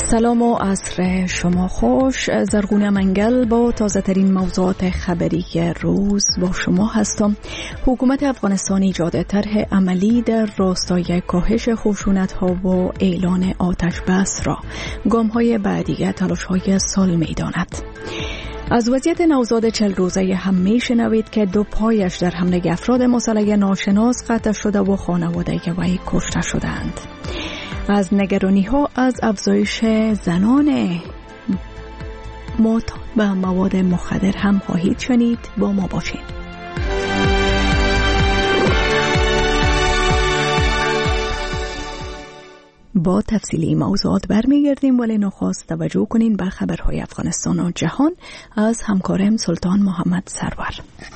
سلام و عصر شما خوش. زرغونه منگل با تازه ترین موضوعات خبری روز با شما هستم. حکومت افغانستان ایجاد طرح عملی در راستای کاهش خشونت ها و اعلان آتش بس را گام های بعدی تلاش های سال می داند. از وضعیت نوزاد 40 روزه هم می شنوید که 2 پایش در حمله افراد مسلح ناشناس قطع شده و خانواده وی کشته شدند. از نگرانی ها از افزایش زنان معتاد به مواد مخدر هم خواهید شنید. با ما باشید. با تفصیلی موضوعات برمیگردیم، ولی نخست توجه کنین به خبرهای افغانستان و جهان از همکارم سلطان محمد سرور.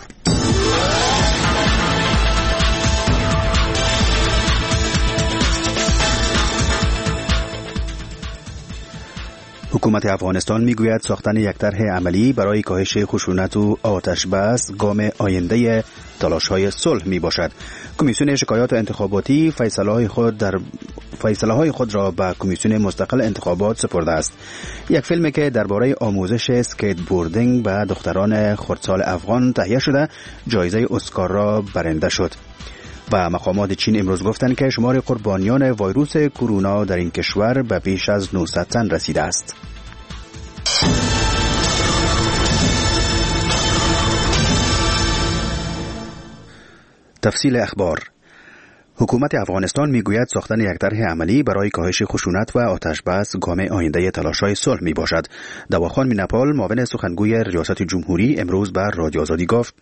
حکومت افغانستان میگوید ساختن یک طرح عملی برای کاهش خشونت و آتش بس گام آینده تلاش‌های صلح می باشد. کمیسیون شکایات انتخاباتی فیصله‌های خود را به کمیسیون مستقل انتخابات سپرده است. یک فیلمی که درباره آموزش اسکیت بوردینگ به دختران خردسال افغان تهیه شده جایزه اسکار را برنده شد. و مقامات چین امروز گفتند که شمار قربانیان ویروس کرونا در این کشور به بیش از 900 تن رسیده است. تفصیل اخبار. حکومت افغانستان میگوید ساختن یک طرح عملی برای کاهش خشونت و آتش بس گام آینده تلاش‌های صلح می باشد. دواخان میناپال معاون سخنگوی ریاست جمهوری امروز به رادیو آزادی گفت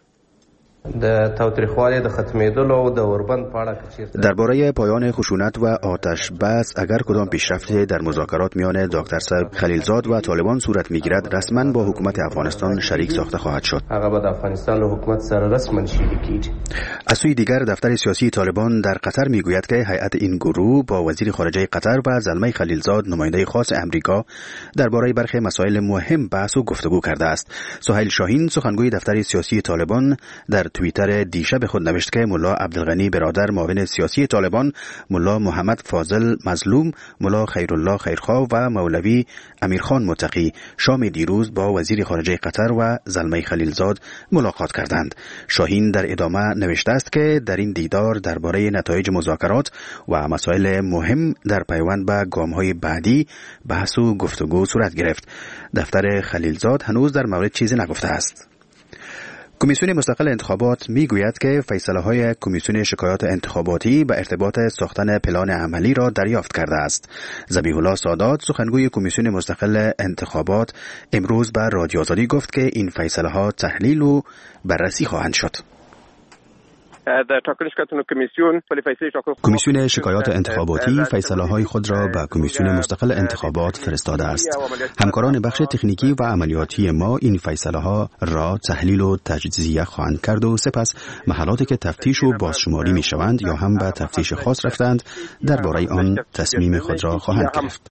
درباره پایان خشونت و آتش بس اگر کدام پیشرفتی در مذاکرات میان دکتر صاحب خلیلزاد و طالبان صورت میگیرد رسما با حکومت افغانستان شریک ساخته خواهد شد. از سوی دیگر دفتر سیاسی طالبان در قطر میگوید که هیئت این گروه با وزیر خارجه قطر و زلمه خلیلزاد نماینده خاص امریکا درباره برخی مسائل مهم بحث و گفتگو کرده است. سهیل شاهین سخنگوی دفتر سیاسی طالبان در توییتر دیشب خود نوشت که ملا عبدالغنی برادر معاون سیاسی طالبان، ملا محمد فاضل مظلوم، ملا خیرالله خیرخواه و مولوی امیرخان متقی شام دیروز با وزیر خارجه قطر و زلمه خلیلزاد ملاقات کردند. شاهین در ادامه نوشته است که در این دیدار درباره نتایج مذاکرات و مسائل مهم در پیوند به گام‌های بعدی بحث و گفتگو صورت گرفت. دفتر خلیلزاد هنوز در مورد چیزی نگفته است. کمیسیون مستقل انتخابات میگوید که فیصله‌های کمیسیون شکایات انتخاباتی به ارتباط ساختن پلان عملی را دریافت کرده است. ذبیح الله سادات سخنگوی کمیسیون مستقل انتخابات امروز به رادیو آزادی گفت که این فیصله‌ها تحلیل و بررسی خواهند شد. کمیسیون شکایات انتخاباتی فیصله‌های خود را به کمیسیون مستقل انتخابات فرستاده است. همکاران بخش تکنیکی و عملیاتی ما این فیصله‌ها را تحلیل و تجزیه خواهند کرد و سپس محلاتی که تفتیش و بازشماری می‌شوند یا هم به تفتیش خاص رفتند درباره آن تصمیم خود را خواهند گرفت.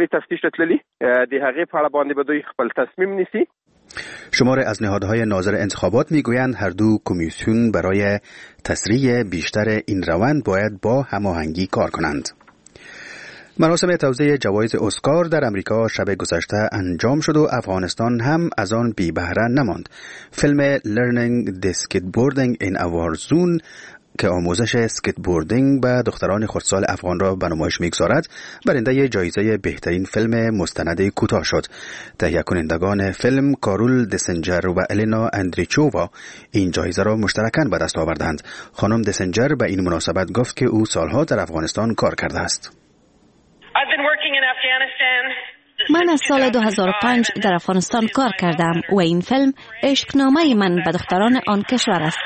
شمار از نهادهای ناظر انتخابات میگویند هر دو کمیسیون برای تسریع بیشتر این روند باید با هماهنگی کار کنند. مراسم توزیع جوایز اسکار در امریکا شب گذشته انجام شد و افغانستان هم از آن بی بهره نماند. فیلم Learning the Skateboarding in a War Zone که آموزش اسکیت بوردینگ به دختران خردسال افغان را به نمایش می‌گذارد برنده جایزه بهترین فیلم مستند کوتاه شد. تهیه کنندگان فیلم کارول دسنجر و الینا اندریچووا این جایزه را مشترکاً به دست آوردند. خانم دسنجر به این مناسبت گفت که او سالها در افغانستان کار کرده است. من از سال 2005 در افغانستان کار کردم و این فیلم عشقنامه من به دختران آن کشور است.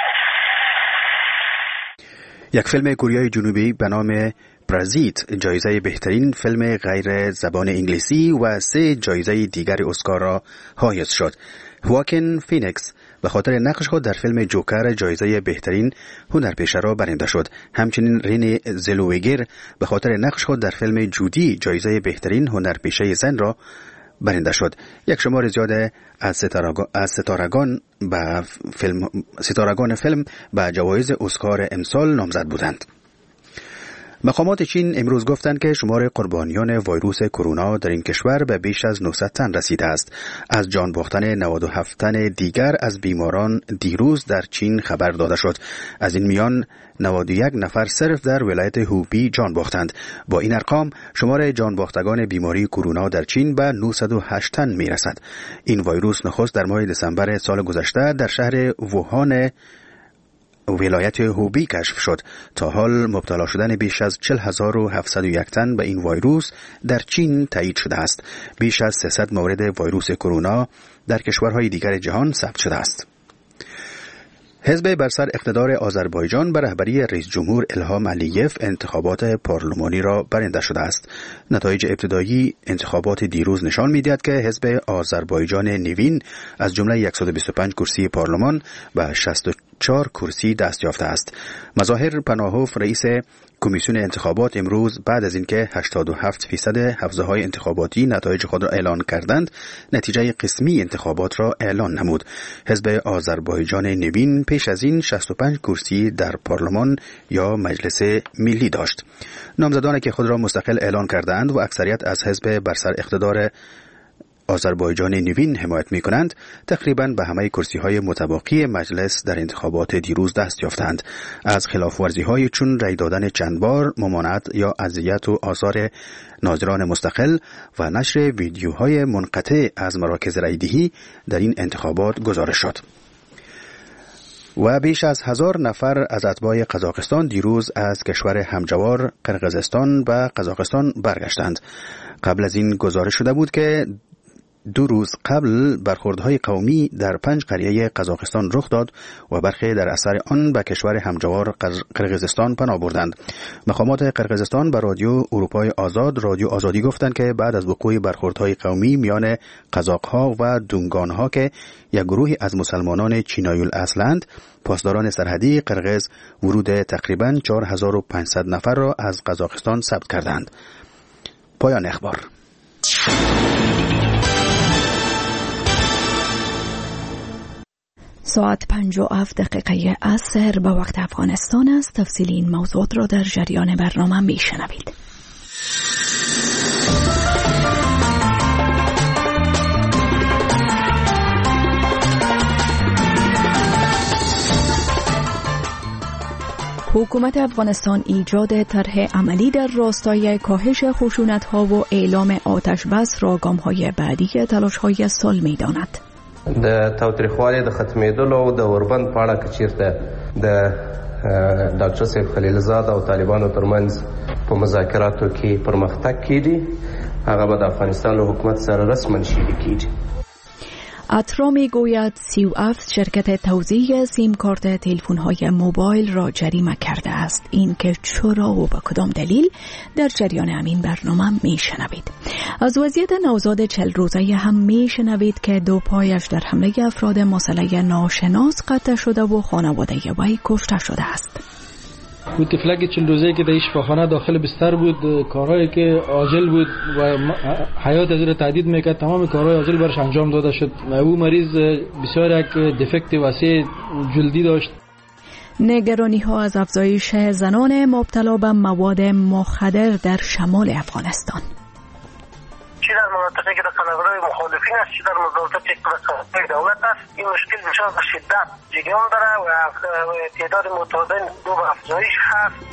یک فیلم کوریای جنوبی به نام پرازیت جایزه بهترین فیلم غیر زبان انگلیسی و 3 جایزه دیگر اسکار را حائز شد. هواکین فینیکس به خاطر نقش خود در فیلم جوکر جایزه بهترین هنرپیشه را برنده شد. همچنین رینی زلویگر به خاطر نقش خود در فیلم جودی جایزه بهترین هنرپیشه زن را برنده شد. یک شمار زیاد از ستارگان فیلم به جوایز اسکار امسال نامزد بودند. مقامات چین امروز گفتند که شمار قربانیان ویروس کرونا در این کشور به بیش از 900 تن رسیده است. از جان باختن 97 تن دیگر از بیماران دیروز در چین خبر داده شد. از این میان 91 نفر صرف در ولایت هوبی جان باختند. با این ارقام شمار جان باختگان بیماری کرونا در چین به 908 تن می رسد. این ویروس نخست در ماه دسامبر سال گذشته در شهر ووهان ولایت هوبی کشف شد. تا حال مبتلا شدن بیش از 40701 تن به این ویروس در چین تایید شده است. بیش از 300 مورد ویروس کرونا در کشورهای دیگر جهان ثبت شده است. حزب بر سر اقتدار آذربایجان به رهبری رئیس جمهور الهام علیف انتخابات پارلمانی را برنده شده است. نتایج ابتدایی انتخابات دیروز نشان می‌دهد که حزب آذربایجان نوین از جمله 125 کرسی پارلمان به 64 کرسی دست یافته است. مظاهر پناهوف رئیس کمیسیون انتخابات امروز بعد از اینکه 87% حوزه‌های انتخاباتی نتایج خود را اعلان کردند، نتیجه قسمی انتخابات را اعلان نمود. حزب آذربایجان نوین پیش از این 65 کرسی در پارلمان یا مجلس ملی داشت. نامزدانی که خود را مستقل اعلان کردند و اکثریت از حزب بر سر اقتدار آذربایجان نوین حمایت می کنند، تقریباً به همه کرسی های متباقی مجلس در انتخابات دیروز دست یافتند. از خلاف ورزی های چون رای دادن چند بار، ممانعت یا اذیت و آثار ناظران مستقل و نشر ویدیوهای منقطع از مراکز رایدهی در این انتخابات گزارش شد. و بیش از 1000 نفر از اتباع قزاقستان دیروز از کشور همجوار قرقیزستان به قزاقستان برگشتند. قبل از این گزارش شده بود که 2 روز قبل برخوردهای قومی در 5 قریه قزاقستان رخ داد و برخی در اثر آن به کشور همجوار قرقیزستان پناه بردند. مقامات قرقیزستان به رادیو اروپای آزاد رادیو آزادی گفتند که بعد از وقوع برخوردهای قومی میان قزاق‌ها و دونگان‌ها که یک گروهی از مسلمانان چینایی الاصلند، پاسداران سرحدی قرقیز ورود تقریباً 4500 نفر را از قزاقستان ثبت کردند. پایان اخبار. ساعت 57 عصر به وقت افغانستان است. تفصیل این موضوعات را در جریان برنامه میشنوید. حکومت افغانستان ایجاد طرح عملی در راستای کاهش خشونت‌ها و اعلام آتش بس را ګام‌های بعدی تلاش‌های صلح می‌داند. د تاوتریخوالي د ختمېدلو او د اوربند په اړه که چیرته د ډاکټر صاحب خلیلزاد او طالبانو ترمنځ په مذاکراتو کې پرمختګ کیږي، هغه به د افغانستان له حکومت سره رسما شریک کیږي. اترا میگوید 37 شرکت توزیع سیم کارت تلفن‌های موبایل را جریمه کرده است. این که چرا و با کدام دلیل در جریان همین برنامه میشنوید. از وضعیت نوزاد 40 روزه هم میشنوید که 2 پایش در حمله افراد مسلح ناشناس قطع شده و خانواده وی کشته شده است. بود طفلک 40 روزه‌ای که در شفاخانه داخل بستر بود، کارهایی که عاجل بود و حیات از را تهدید میکرد، تمام کارهای عاجل برش انجام داده شد. او مریض بسیار یک دفکت وسیع جلدی داشت. نگرانی ها از افزایش زنان مبتلا به مواد مخدر در شمال افغانستان. چی در مناطقی که در قلمرو مخالفین است، چی در مناطقی که در دولت است، این مشکل بسیار به شدت جریان داره و تعداد متادین دو به افزایش هست.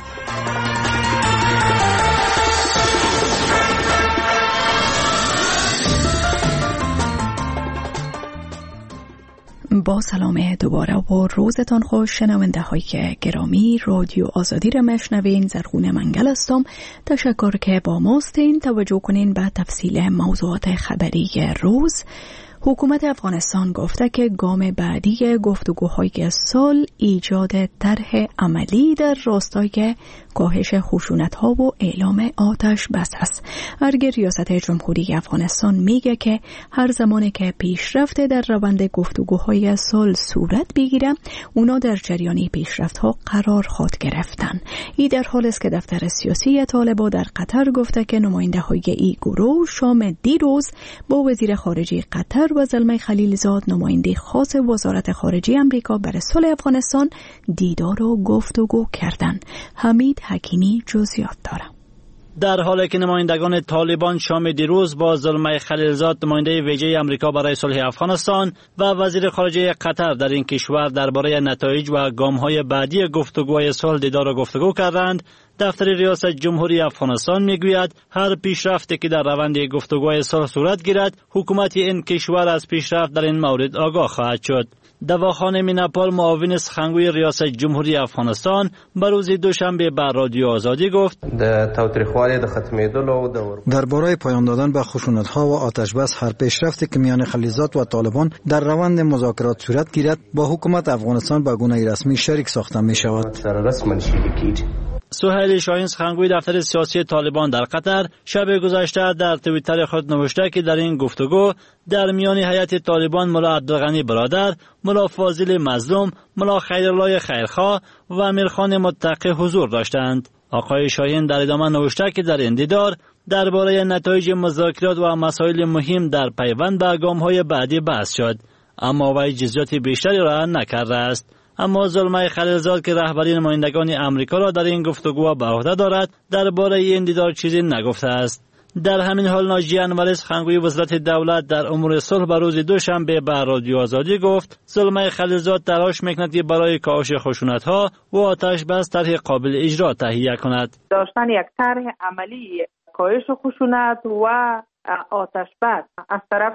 با سلام دوباره و روزتان خوش شنونده های گرامی. رادیو آزادی را میشنوین. زرغون منگل هستم. تشکر که با ماستین. توجه کنین به تفصیل موضوعات خبری روز. حکومت افغانستان گفته که گام بعدی گفتگوهای صلح ایجاد طرح عملی در راستای کاهش خشونت‌ها و اعلام آتش بس است. ارگ ریاست جمهوری افغانستان میگه که هر زمانی که پیشرفت در روند گفتگوهای صلح صورت بگیره، اونا در جریان پیشرفت‌ها قرار خواهد گرفتن. این در حالی است که دفتر سیاسی طالبان در قطر گفته که نماینده‌های این گروه شام دیروز با وزیر خارجه قطر و زلمه خلیلزاد نماینده خاص وزارت خارجه امریکا برای صلح افغانستان دیدار و گفتگو کردند. حمید حکیمی جزئیات داره. در حالی که نمایندگان طالبان شام دیروز با زلمه خلیلزاد نماینده ویژه امریکا برای صلح افغانستان و وزیر خارجه قطر در این کشور درباره نتایج و گام‌های بعدی گفتگوهای صلح دیدار و گفتگو کردند، دفتر ریاست جمهوری افغانستان میگوید هر پیشرفتی که در روند گفتگوهای صلح صورت گیرد، حکومت این کشور از پیشرفت در این مورد آگاه خواهد شد. دواخانه میناپال معاون سخنگوی ریاست جمهوری افغانستان به روز دوشنبه به رادیو آزادی گفت درباره پایان دادن به خشونت‌ها و آتش بس هر پیشرفتی که میان خلیلزاد و طالبان در روند مذاکرات صورت گیرد با حکومت افغانستان به گونه رسمی شریک ساخته می شود. سهیل شاهین سخنگوی دفتر سیاسی طالبان در قطر شب گذشته در توییتر خود نوشته که در این گفتگو در میان هیئت طالبان ملا عبدالغنی برادر، ملا فاضل مظلوم، ملا خیرالله خیرخواه و امیرخان متقی حضور داشتند. آقای شاهین در ادامه نوشته که در این دیدار درباره نتایج مذاکرات و مسائل مهم در پیوند به گام‌های بعدی بحث شد، اما وی جزئیات بیشتری را نکرده است. اما زلمه خلیلزاد که رهبری نمایندگان امریکا را در این گفتگو به عهده دارد، درباره این دیدار چیزی نگفته است. در همین حال ناجیه انوری سخنگوی وزارت دولت در امور صلح به روز دوشنبه به رادیو آزادی گفت زلمه خلیلزاد تلاش میکند که برای کاهش خشونت‌ها و آتش بس طرح قابل اجرا تهیه کند. داشتن یک طرح عملی کاهش خشونت و آتش بس از طرف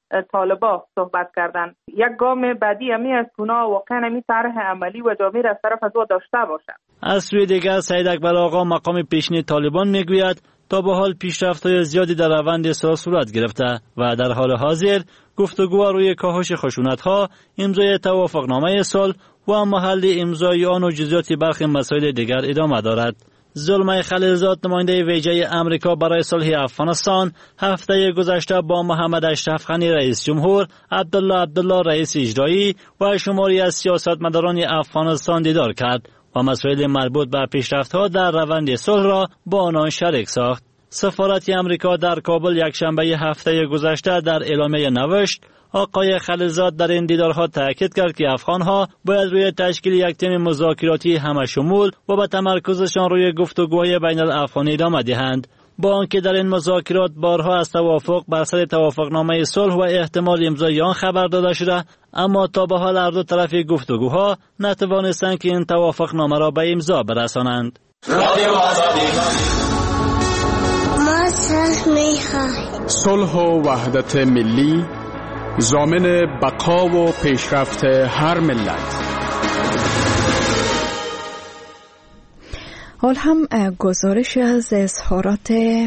طالبا صحبت کردن. یک گام بعدی همی است که اونا واقعا همی طرح عملی و جامع از طرف از او داشته باشند. از سوی دیگر سید اکبر آقا مقام پیشین طالبان میگوید تا به حال پیشرفت‌های زیادی در روند صلح صورت گرفته و در حال حاضر گفتگو روی کاهش خشونت‌ها، امضای توافقنامه صلح و محل امضای آن و جزئیات برخی مسائل دیگر ادامه دارد. زلمه خلیلزاد نماینده ویژه امریکا برای صلح افغانستان هفته گذشته با محمد اشرف غنی رئیس جمهور، عبدالله رئیس اجرایی و شماری از سیاستمداران افغانستان دیدار کرد و مسائل مربوط به پیشرفت‌ها در روند صلح را با آنان شریک ساخت. سفارت امریکا در کابل یکشنبه هفته گذشته در اعلامیه نوشت آقای خلیلزاد در این دیدارها تاکید کرد که افغان‌ها باید روی تشکیل یک تیم مذاکراتی همشمول و با تمرکزشان روی گفتگوهای بین الافغانی ادامه دهند، با آنکه در این مذاکرات بارها از توافق بر سر توافقنامه صلح و احتمال امضای آن خبر داده شده، اما تا به حال هر دو طرف گفتگوها نتوانستند که این توافقنامه را به امضا برسانند. صلح و وحدت ملی ضامن بقا و پیشرفت هر ملت. حال هم گزارش از اظهارات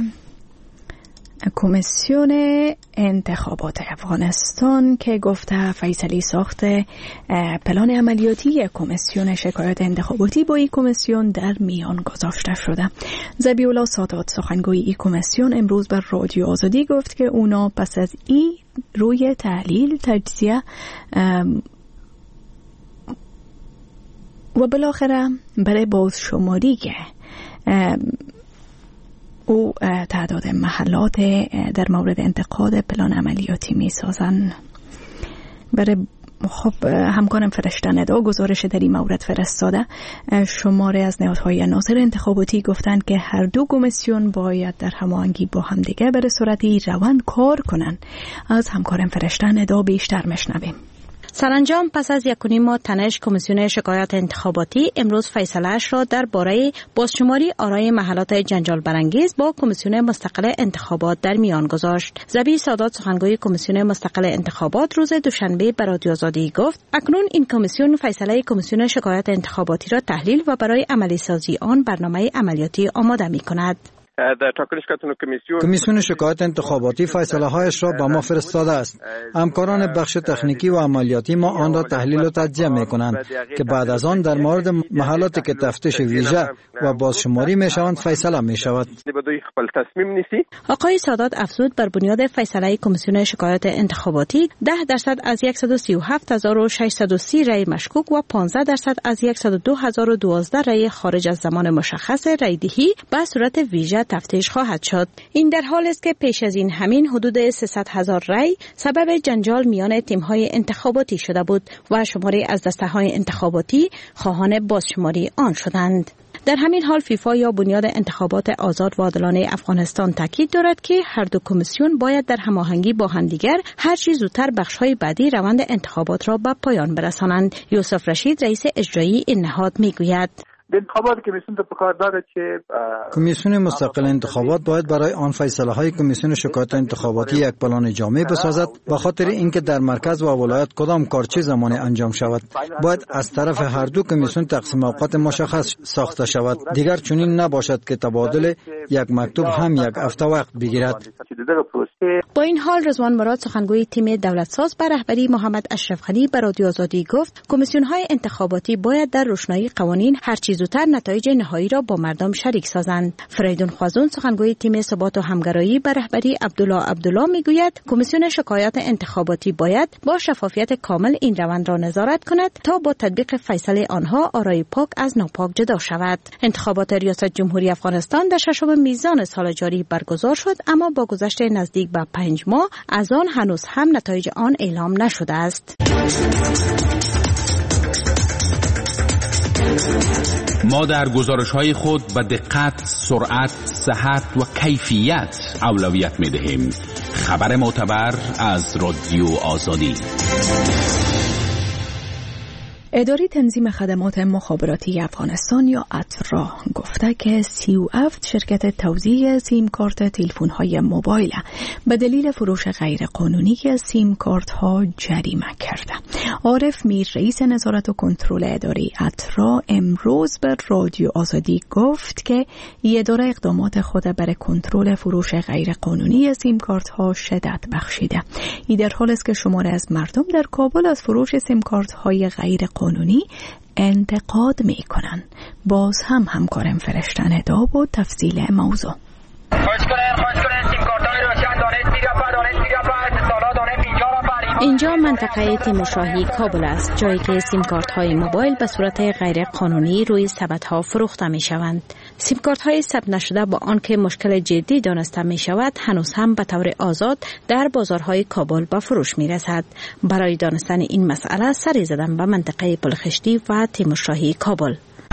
کمیسیون انتخابات افغانستان که گفته فیصله ساخت پلان عملیاتی کمیسیون شکایات انتخاباتی با این کمیسیون در میان گذاشته شده. ذبیح الله سادات سخنگوی این کمیسیون امروز بر رادیو آزادی گفت که اونا پس از این روی تحلیل، تجزیه و بالاخره برای بازشماری او تعداد محلات در مورد انتقاد پلان عملیاتی می سازن. برای همکارم فرشته ندا گزارش در این مورد فرستاده. شماره از نهادهای ناظر انتخاباتی گفتند که هر دو کمیسیون باید در هماهنگی با همدیگه به صورتی روند کار کنند. از همکارم فرشته ندا بیشتر میشنویم. سرانجام پس از 1.5 ماه تنش کمیسیون شکایات انتخاباتی امروز فیصله‌اش را درباره بازشماری آرای محلات جنجال برانگیز با کمیسیون مستقل انتخابات در میان گذاشت. ذبیح سادات سخنگوی کمیسیون مستقل انتخابات روز دوشنبه به رادیو آزادی گفت اکنون این کمیسیون فیصله کمیسیون شکایات انتخاباتی را تحلیل و برای عملی سازی آن برنامه عملیاتی آماده می‌کند. کمیسیون شکایات انتخاباتی فیصله هایش را به ما فرستاده است. همکاران بخش تکنیکی و عملیاتی ما آن را تحلیل و تجزیه می کنند که بعد از آن در مورد محلاتی که تفتیش ویژه و بازشماری می شوند فیصله می شود. آقای سادات افزود بر بنیاد فیصله کمیسیون شکایات انتخاباتی 10% از 133630 رای مشکوک و 15% از 102012 رای خارج از زمان مشخص رای دهی به صورت ویژه تفتیش خواهد شد. این در حالی است که پیش از این همین حدود 300,000 رای سبب جنجال میان تیم‌های انتخاباتی شده بود و شماری از دسته‌های انتخاباتی خواهان بازشماری آن شدند. در همین حال فیفا یا بنیاد انتخابات آزاد و عادلانه افغانستان تاکید دارد که هر دو کمیسیون باید در هماهنگی با همدیگر هر چه زودتر بخش‌های بعدی روند انتخابات را به پایان برسانند. یوسف رشید رئیس اجرایی این نهاد میگوید انتخابات کمیسیون به کار دارد که کمیسیون مستقل انتخابات باید برای آن فیصله‌های کمیسیون شکایات انتخاباتی یک پلان جامع بسازد به خاطر اینکه در مرکز و ولایت کدام کار چه زمانی انجام شود. باید از طرف هر دو کمیسیون تقسیم اوقات مشخص ساخته شود. دیگر چنین نباشد که تبادل یک مکتوب هم یک هفته وقت بگیرد. با این حال رضوان مراد سخنگوی تیم دولتساز به رهبری محمد اشرف غنی به رادیو آزادی گفت کمیسیون‌های انتخاباتی باید در روشنایی قوانین هر چیز زودتر نتایج نهایی را با مردم شریک سازند. فریدون خوازون سخنگوی تیم ثبات و همگرایی به رهبری عبدالله میگوید کمیسیون شکایات انتخاباتی باید با شفافیت کامل این روند را نظارت کند تا با تطبیق فیصله آنها آرای پاک از ناپاک جدا شود. انتخابات ریاست جمهوری افغانستان در 6 میزان سال جاری برگزار شد، اما با گذشت نزدیک به 5 ماه از آن هنوز هم نتایج آن اعلام نشده است. ما در گزارش‌های خود به دقت، سرعت، صحت و کیفیت اولویت می‌دهیم. خبر معتبر از رادیو آزادی. اداره تنظیم خدمات مخابراتی افغانستان یا اترا گفته که 37 شرکت توزیع سیم کارت تلفن‌های موبایل به دلیل فروش غیرقانونی سیم کارت ها جریمه کرده. عارف میر رئیس نظارت و کنترل اداره اترا امروز به رادیو آزادی گفت که اداره اقدامات خود برای کنترل فروش غیرقانونی سیم کارت ها شدت بخشیده. این در حالی است که شماری از مردم در کابل از فروش سیم کارت های غیرقانونی انتقاد می کنند. باز هم همکارم فرشتن ادا بود تفصیل موضوع. اینجا منطقه تیمورشاهی کابل است، جایی که سیم کارت های موبایل به صورت غیر قانونی روی سبد ها فروخته می شوند. سیم کارت های ثبت نشده با آنکه مشکل جدی دانسته می شود هنوز هم به طور آزاد در بازارهای کابل به فروش می رسد. برای دانستن این مسئله سری زدم به منطقه پلخشتی و تیمورشاهی کابل.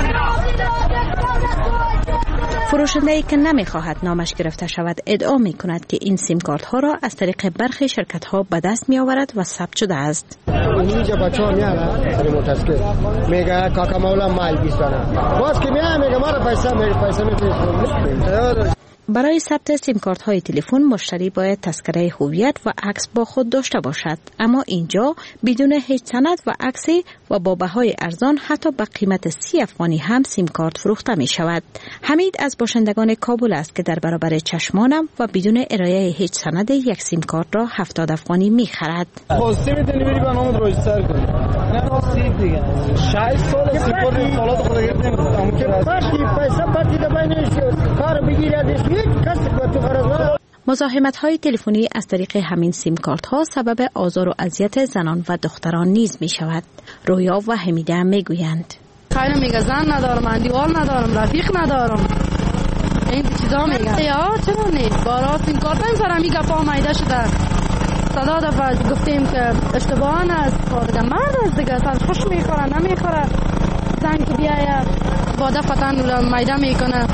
فروشنده‌ای که نمی‌خواهد نامش گرفته شود ادعا می‌کند که این سیم کارت ها را از طریق برخی شرکت‌ها به دست می‌آورد و ثبت شده است. اینجا بچه‌ها میارن متاسکر میگه کاکا مولا مال بیستانه باز که میگه ما را پیسه می‌تونیم. برای ثبت سیم کارت های تلفن مشتری باید تذکره هویت و عکس با خود داشته باشد، اما اینجا بدون هیچ سند و عکسی و با بهای ارزان حتی به قیمت 30 افغانی هم سیم کارت فروخته می شود. حمید از باشندگان کابل است که در برابر چشمانم و بدون ارائه هیچ سند یک سیم کارت را 70 افغانی می خرد. خواستی میتونی بری برنامه رجیستر کنی. نه راستی دیگه 6 سال سپر سالات خود گرفتم که پیسه پاتی دبنش کار بگیرد. مزاحمت های تلفنی از طریق همین سیم کارت ها سبب آزار و اذیت زنان و دختران نیز می شود. رویا و حمیده می گویند خیلی میگه زن ندارم، اندیوال ندارم، رفیق ندارم، این چیزا میگه. یا چرا نیست بارا سیم کارت نمیذارم میگه پا مایده شده. صدا دفعه گفتیم که اشتباهان است، دیگه مرد است دیگه، سر خوش میخوره نمیخوره، زن که بیایه با دفتن مایده میکنه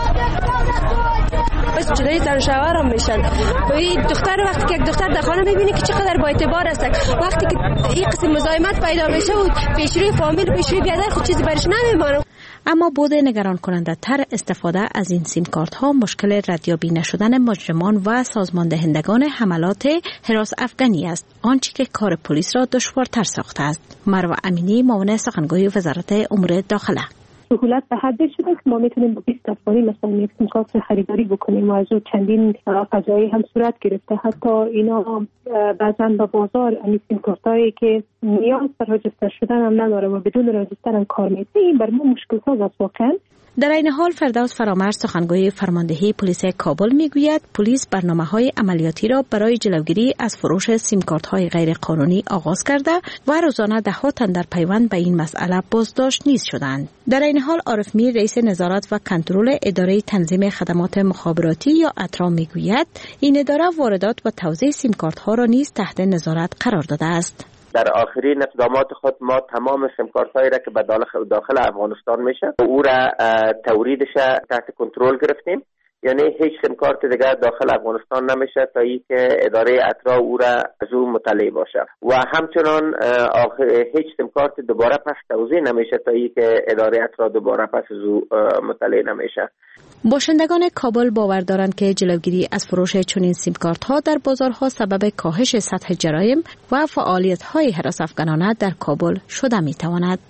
بس جدایی سر شوهرم میشن. این دختر وقتی که یک دختر در خانه میبینی که چقدر با اعتبار است، وقتی که این قسم مزاحمت پیدا میشه و پیشروی فامیل پیشروی بیادر خود چیزی برش نمیمونه. اما بود نگران کننده تر استفاده از این سیم کارت ها مشکل ردیابی نشدن مجرمان و سازمان دهندگان حملات هراس افغانی است، آنچه که کار پلیس را دشوارتر ساخته است. مروه امینی معاون سخنگوی وزارت امور داخله: سهولت به حد شده که ما میتونیم با 20 افغانی مثلا یک سیم کارت خریداری بکنیم و از اون چندین فضایی هم صورت گرفته. حتی اینا بعضا به بازار این سیم کارتایی که نیاز به رجیستر شدن هم نداره و بدون رجیستر هم کار میکنه. این بر ما مشکل ساز است واقعا. در این حال فردوس فرامرز سخنگوی فرماندهی پلیس کابل میگوید پلیس برنامه‌های عملیاتی را برای جلوگیری از فروش سیم کارت‌های غیر قانونی آغاز کرده و روزانه ده‌ها تن در پیوند به این مسئله بازداشت نیز شدند. در این حال عارف میر رئیس نظارت و کنترل اداره تنظیم خدمات مخابراتی یا اترا میگوید این اداره واردات و توزیع سیم کارت‌ها را نیز تحت نظارت قرار داده است. در آخرین اقدامات خود ما تمام سیم کارت هایی را که به داخل افغانستان میشه او را توریدش تحت کنترل گرفتیم، یعنی هیچ سیم کارت دیگر داخل افغانستان نمیشه تا ای که اداره اترا او را از او مطلع باشه و همچنان هیچ سیم کارت دوباره پس توزیع نمیشه تا ای که اداره اترا دوباره پس از او مطلع نمیشه. باشندگان کابل باور دارند که جلوگیری از فروش چنین سیم کارت ها در بازارها سبب کاهش سطح جرایم و فعالیت های هراس افغانانه در کابل شده می تواند.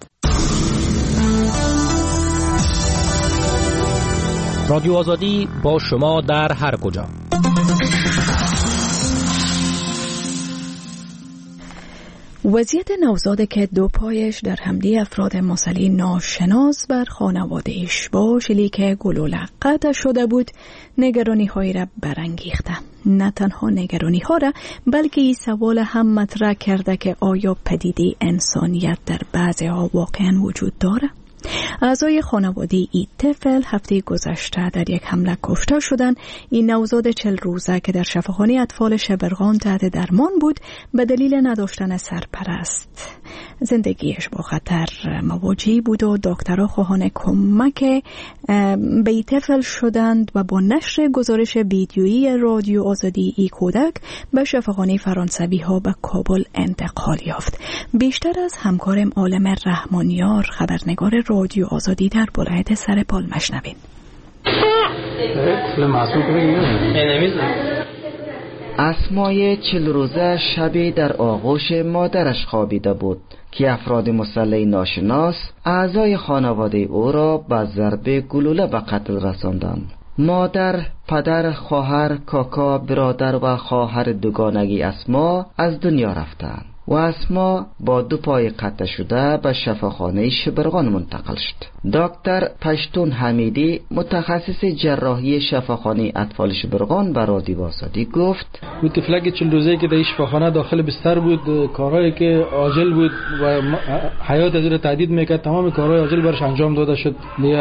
رادیو آزادی با شما در هر کجا. وضعیت نوزاد که دو پایش در حمله افراد مسلح ناشناس بر خانواده‌اش با شلیک گلوله قطع شده بود نگرانی هایی را برانگیخته. نه تنها نگرانی ها را بلکه این سوال هم مطرح کرده که آیا پدیده انسانیت در بعضی ها واقعا وجود داره؟ اعضای خانواده این طفل هفته گذشته در یک حمله کشته شدند. این نوزاد 40 روزه که در شفاخانه اطفال شبرغان تحت درمان بود به دلیل نداشتن سرپرست زندگیش با خطر مواجه بود و دکترها خواهان کمک به این طفل شدند و با نشر گزارش ویدیویی رادیو آزادی ای کودک به شفاخانه فرانسوی ها به کابل انتقال یافت. بیشتر از همکارم عالم رحمانیار خبرنگار رادیو آزادی در ولایت سرپال مشنوین. اسمای 40 روزه شبی در آغوش مادرش خوابیده بود که افراد مسلح ناشناس اعضای خانواده او را با ضرب گلوله به قتل رساندند. مادر، پدر، خواهر، کاکا، برادر و خواهر دوگانگی اسما از دنیا رفتند و اسما با 2 پای قطع شده به شفاخانه شبرغان منتقل شد. دکتر پشتون حمیدی متخصص جراحی شفاخانه اطفال شبرغان به رادیو آزادی گفت بود طفلک 40 روزه که در شفاخانه داخل بستر بود، کارهایی که عاجل بود و حیات از رو تهدید میکرد تمام کارهای عاجل برش انجام داده شد.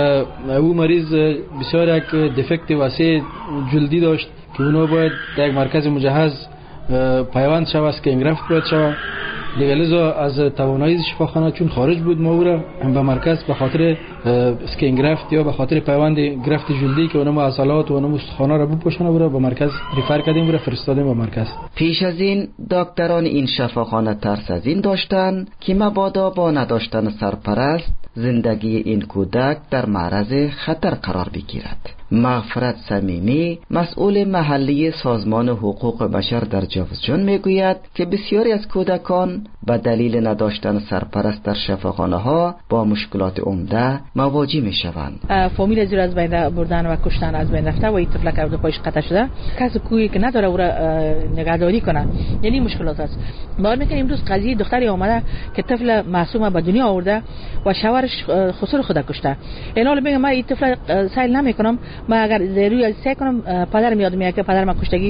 او مریض بسیار یک دفکت وسیع جلدی داشت که اونو باید در یک مرکز مجهز پیوند شود که انگرفت باید شود. لذا از توانایی شفاخانه چون خارج بود ما او را به مرکز به خاطر اسکینگرفت یا به خاطر پیوند گرفت جلدی که اونم عضلات و اونم استخوان‌ها را بپوشانه او را به مرکز ریفر کردیم و را فرستادیم به مرکز. پیش از این دکتران این شفاخانه ترس از این داشتند که مبادا با نداشتن سرپرست زندگی این کودک در معرض خطر قرار بگیرد. مغفرت صمیمی مسئول محلی سازمان حقوق بشر در جوزجان میگوید که بسیاری از کودکان به دلیل نداشتن سرپرست در شفاخانه ها با مشکلات عمده مواجه می شوند. فامیل زیر از بین بردن و کشتن از بین رفته و این طفلک از پایش قطع شده، کسی کوی که نداره او را نگهداری کنه، یعنی مشکلات است. باور میکنیم امروز قضیه دختری اومده که طفل معصوم به دنیا آورده و شوهرش خسر خود کشته. اینا رو میگم من این طفل سیل نمیکنم، من اگر روی سعی کنم پدرم یاد میاد که پدرم کشتگیش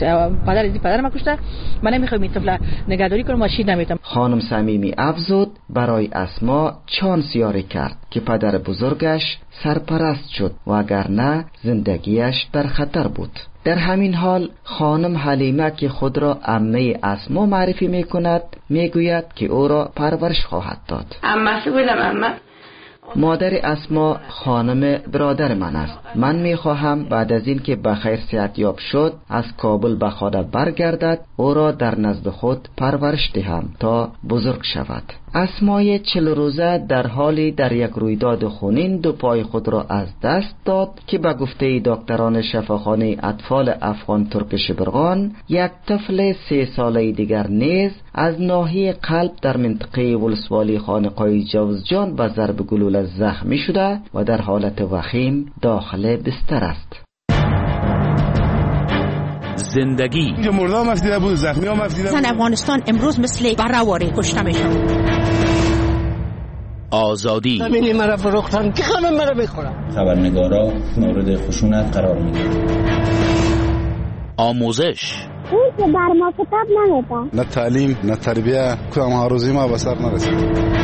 پدرم کشته، من نمیخوام این طفل نگهداری کنم و شید نمیتم. خانم صمیمی افزود برای اسما چانس یاری کرد که پدر بزرگش سرپرست شد و اگر نه زندگیش در خطر بود. در همین حال خانم حلیمه که خود را عمه اسما معرفی میکند میگوید که او را پرورش خواهد داد. عمه بودم عمه. مادر اسما خانم برادر من است. من میخواهم بعد از این که بخیر صحتیاب شد از کابل به خانه برگردد او را در نزد خود پرورش دهم تا بزرگ شود. اسمای 40 روزه در حالی در یک رویداد خونین 2 پای خود را از دست داد که به گفته دکتران شفاخانه اطفال افغان ترک شبرغان یک طفل 3 ساله دیگر نیز از ناحیه قلب در منطقه ولسوالی خانقاه جوزجان به ضرب گلوله زخمی شده و در حالت وخیم داخل بستر است. زندگی مردم مفدیده بود، زخمی ها مفدیده بود. زن افغانستان امروز مثل برهواری کشته میشن. آزادی. زمین مرا فروختن که همه مرا میخورن. خبرنگارا مورد خشونت قرار میگیرن. آموزش. اون که بر ما کتاب نمیده. نه تعلیم نه تربیه که ما روزی ما به سر نرسید.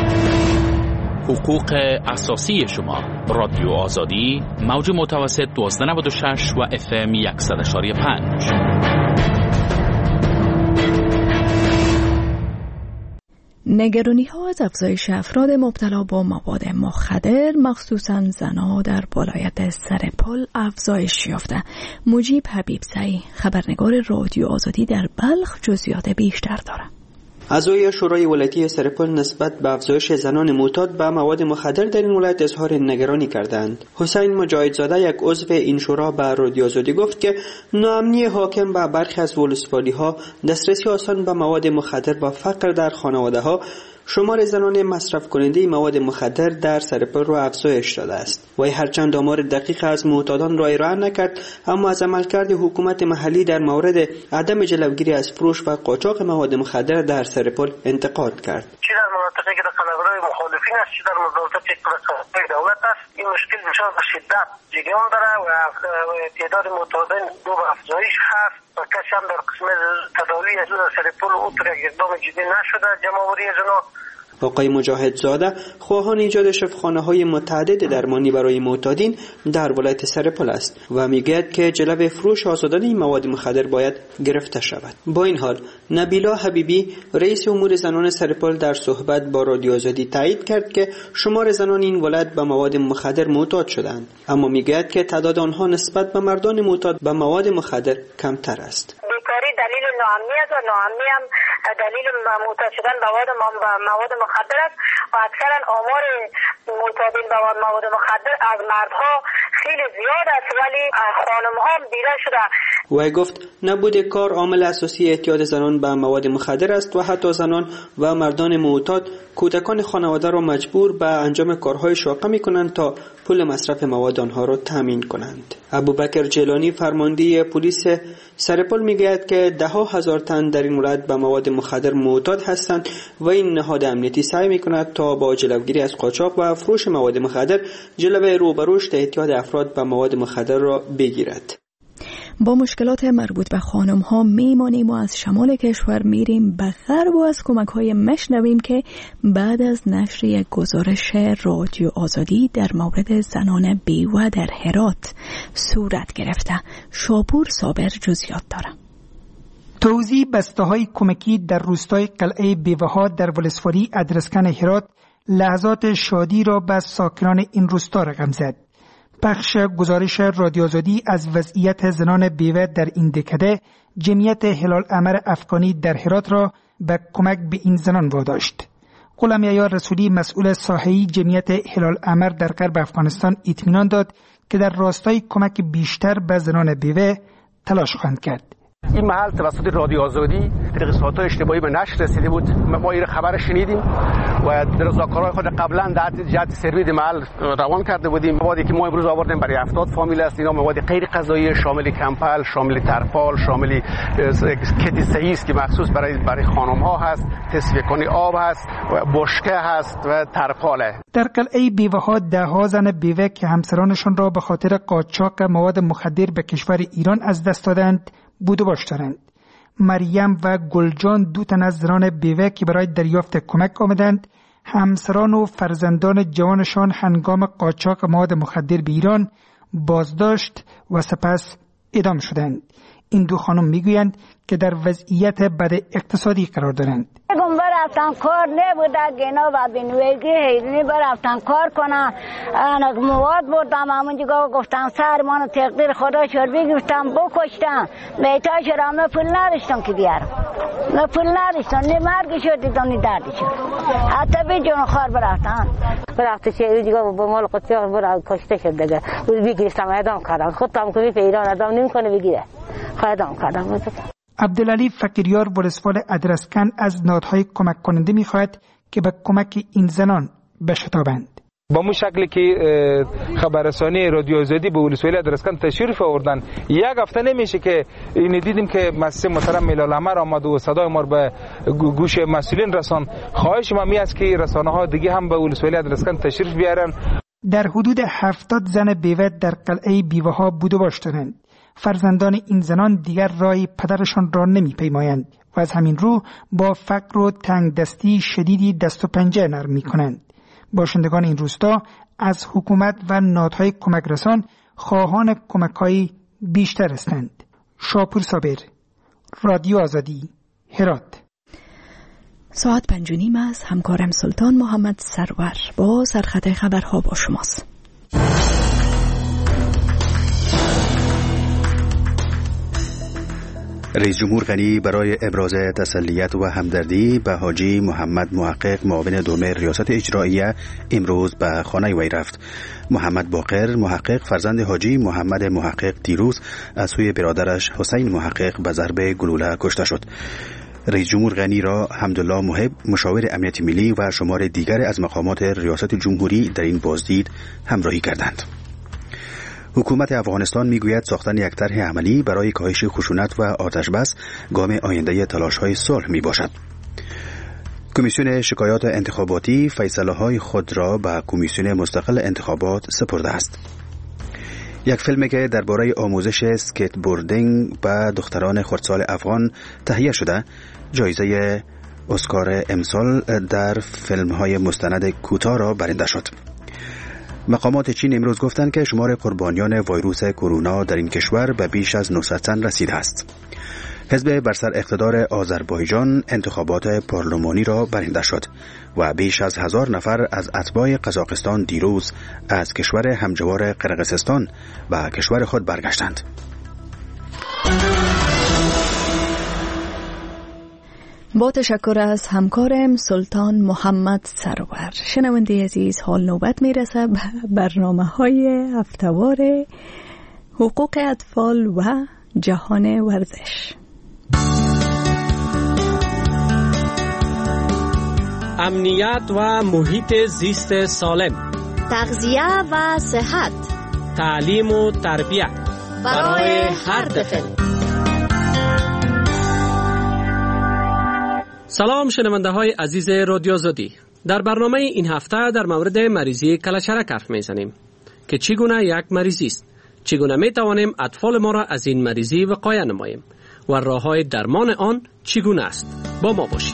حقوق اساسی شما. رادیو آزادی موج متوسط 1296 و FM 100.5. نگرانی ها از افزایش افراد مبتلا با مواد مخدر مخصوصاً زنها در ولایت سرپل افزایش یافته. مجیب حبیبزئی خبرنگار رادیو آزادی در بلخ جزئیات بیشتر دارد. اعضای شورای ولایتی سرپل نسبت به افزایش زنان معتاد به مواد مخدر در این ولایت اظهار نگرانی کردند. حسین مجاهدزاده یک عضو این شورا به رادیو آزادی گفت که ناامنی حاکم به برخی از ولسوالی‌ها، دسترسی آسان به مواد مخدر و فقر در خانواده‌ها شمار زنان مصرف کننده مواد مخدر در سرپل را افزایش داده است. وی هرچند آمار دقیق از معتادان را ارائه نکرد، اما از عملکرد حکومت محلی در مورد عدم جلوگیری از فروش و قاچاق مواد مخدر در سرپل انتقاد کرد. چه در مناطقی که قلمرو مخالفین است، چه در مناطقی که دولت است، این مشکل بسیار به شدت جریان داره و تعداد معتادان دو به افزایش هست و کسی هم در قسم تداوی از سرپل او طور اقدام جدی نشده. جمع‌آوری زنا آقای مجاهدزاده خواهان ایجاد شفاخانه‌های متعدد درمانی برای معتادین در ولایت سرپل است و میگوید که جلب فروش آزادانه این مواد مخدر باید گرفته شود. با این حال نبیلا حبیبی رئیس امور زنان سرپل در صحبت با رادیو آزادی تایید کرد که شمار زنان این ولایت به مواد مخدر معتاد شدند، اما میگوید که تعداد آنها نسبت به مردان معتاد به مواد مخدر کمتر است. بیکاری دلیل ناامنی است و ناامنی هم دلیل معتاد شدن به مواد مخدر است و اکثرا آمار معتادین به مواد مخدر از مردها خیلی زیاد است ولی خانم‌ها هم دیده شده. وی گفت نبود کار عامل اساسی اعتیاد زنان به مواد مخدر است و حتی زنان و مردان معتاد کودکان خانواده را مجبور به انجام کارهای شاقه می‌کنند تا پول مصرف مواد آنها را تامین کنند. ابوبکر جیلانی فرمانده پلیس سرپل میگوید که ده‌ها هزار تن در این ولایت به مواد مخدر معتاد هستند و این نهاد امنیتی سعی می‌کند تا با جلوگیری از قاچاق و فروش مواد مخدر جلوه رو به رشد اعتیاد افراد به مواد مخدر را بگیرد. با مشکلات مربوط به خانم ها میمانیم و از شمال کشور میریم به غرب و از کمک های مشنویم که بعد از نشر یک گزارش رادیو آزادی در مورد زنان بیوه در هرات صورت گرفته. شاپور صابر جزئیات داره. توزیع بسته‌های کمکی در روستای قلعه بیوه‌ها در ولسوالی ادرسکن هرات لحظات شادی را به ساکنان این روستا رقم زد. پخش گزارش رادیو آزادی از وضعیت زنان بیوه در این دکده جمعیت هلال احمر افغانی در هرات را به کمک به این زنان واداشت. غلام یحیی رسولی مسئول ساحه‌ای جمعیت هلال احمر در غرب افغانستان اطمینان داد که در راستای کمک بیشتر به زنان بیوه تلاش خواهند کرد. این محل توسط رادیو آزادی طریق ساعت‌های اشتباهی به نشر رسیده بود. ما این خبر شنیدیم و رضاکارهای خود قبلا در جهت سرویس محل روان کرده بودیم. موادی که ما امروز آوردیم برای 70 فامیل است. اینا مواد غیر غذایی شامل کمپل، شامل ترپال، شامل کت صحیح است که مخصوص برای خانم‌ها هست، تصفیه کنی آب هست و بشکه هست و ترپاله. در قلعه بیوه‌ها ده‌ها زن بیوه که همسرانشان را به خاطر قاچاق مواد مخدر به کشور ایران از دست دادند بود و باش دارند. مریم و گلجان دو تن از زنان بیوه که برای دریافت کمک آمدند، همسران و فرزندان جوانشان هنگام قاچاق مواد مخدر به ایران بازداشت و سپس اعدام شدند. این دو خانم میگویند که در وضعیت بد اقتصادی قرار دارند. برفتن کار نبوده گنا و بینویگی هیدنی برفتن کار کنن مواد بردم همونجا گفتم سر مانو تقدیر خدا شد بگفتم بکشتم بیتا شدم نه پول نداشتم که بیارم نه پول نداشتم نه مرگی شد دیدم نه دردی شد حتی بی جون خار برفته چه دیگه با مال قدسی برا کشته شد دیگه بگیرستم اعدام کردم خودم که به ایران اعدام نمیکنه بگیره اعدام کردم. عبدالعلی فقیریار ولسوال ادرسکن از نهادهای کمک کننده می‌خواهد که به کمک این زنان بشتابند. با مو شکلی که خبررسانی رادیو آزادی به ولسوالی ادرسکن تشریف آوردن، یک هفته نمیشه که این دیدیم که مؤسسه محترم ملال احمر آمد و صدای ما به گوش مسئولین رساند. خواهش ما می است که رسانه ها دیگه هم به ولسوالی ادرسکن تشریف بیارن. در حدود 70 زن بیوه در قلعه بیوه‌ها بود و باش دارند. فرزندان این زنان دیگر رای پدرشان را نمی‌پیمایند و از همین رو با فقر و تنگ دستی شدیدی دست و پنجه نرم می‌کنند. باشندگان این روستا از حکومت و نهادهای کمک رسان خواهان کمک‌های بیشتر هستند. شاپور صابر، رادیو آزادی، هرات. ساعت 5:30 است. همکارم سلطان محمد سرور با سرخط خبرها با شماست. رئیس جمهور غنی برای ابراز تسلیت و همدردی به حاجی محمد محقق معاون دوم ریاست اجراییه امروز به خانه وی رفت. محمد باقر محقق فرزند حاجی محمد محقق دیروز از سوی برادرش حسین محقق به ضرب گلوله کشته شد. رئیس جمهور غنی را حمدالله محب مشاور امنیت ملی و شمار دیگر از مقامات ریاست جمهوری در این بازدید همراهی کردند. حکومت افغانستان میگوید ساختن یک طرح عملی برای کاهش خشونت و آتش بس گام آینده تلاش‌های صلح میباشد. کمیسیون شکایات انتخاباتی فیصله‌های خود را به کمیسیون مستقل انتخابات سپرده است. یک فیلمی که درباره آموزش اسکیتبوردینگ به دختران خردسال افغان تهیه شده جایزه اسکار امسال در فیلم‌های مستند کوتاه را برنده شد. مقامات چین امروز گفتند که شمار قربانیان ویروس کرونا در این کشور به بیش از 900 تن رسیده است. حزب بر سر اقتدار آذربایجان انتخابات پارلمانی را برنده شد و بیش از 1000 نفر از اتباع قزاقستان دیروز از کشور همجوار قرقیزستان و کشور خود برگشتند. با تشکر از همکارم سلطان محمد سرور. شنونده عزیز، حال نوبت میرسه به برنامه‌های هفته‌وار حقوق اطفال و جهان ورزش. امنیت و محیط زیست سالم، تغذیه و صحت، تعلیم و تربیت برای هر طفل. سلام شنونده های عزیز رادیو آزادی. در برنامه این هفته در مورد مریضی کلهچرک حرف میزنیم که چگونه یک مریضی است، چگونه می توانیم اطفال ما را از این مریضی وقایه نماییم و راه‌های درمان آن چگونه است. با ما باشید.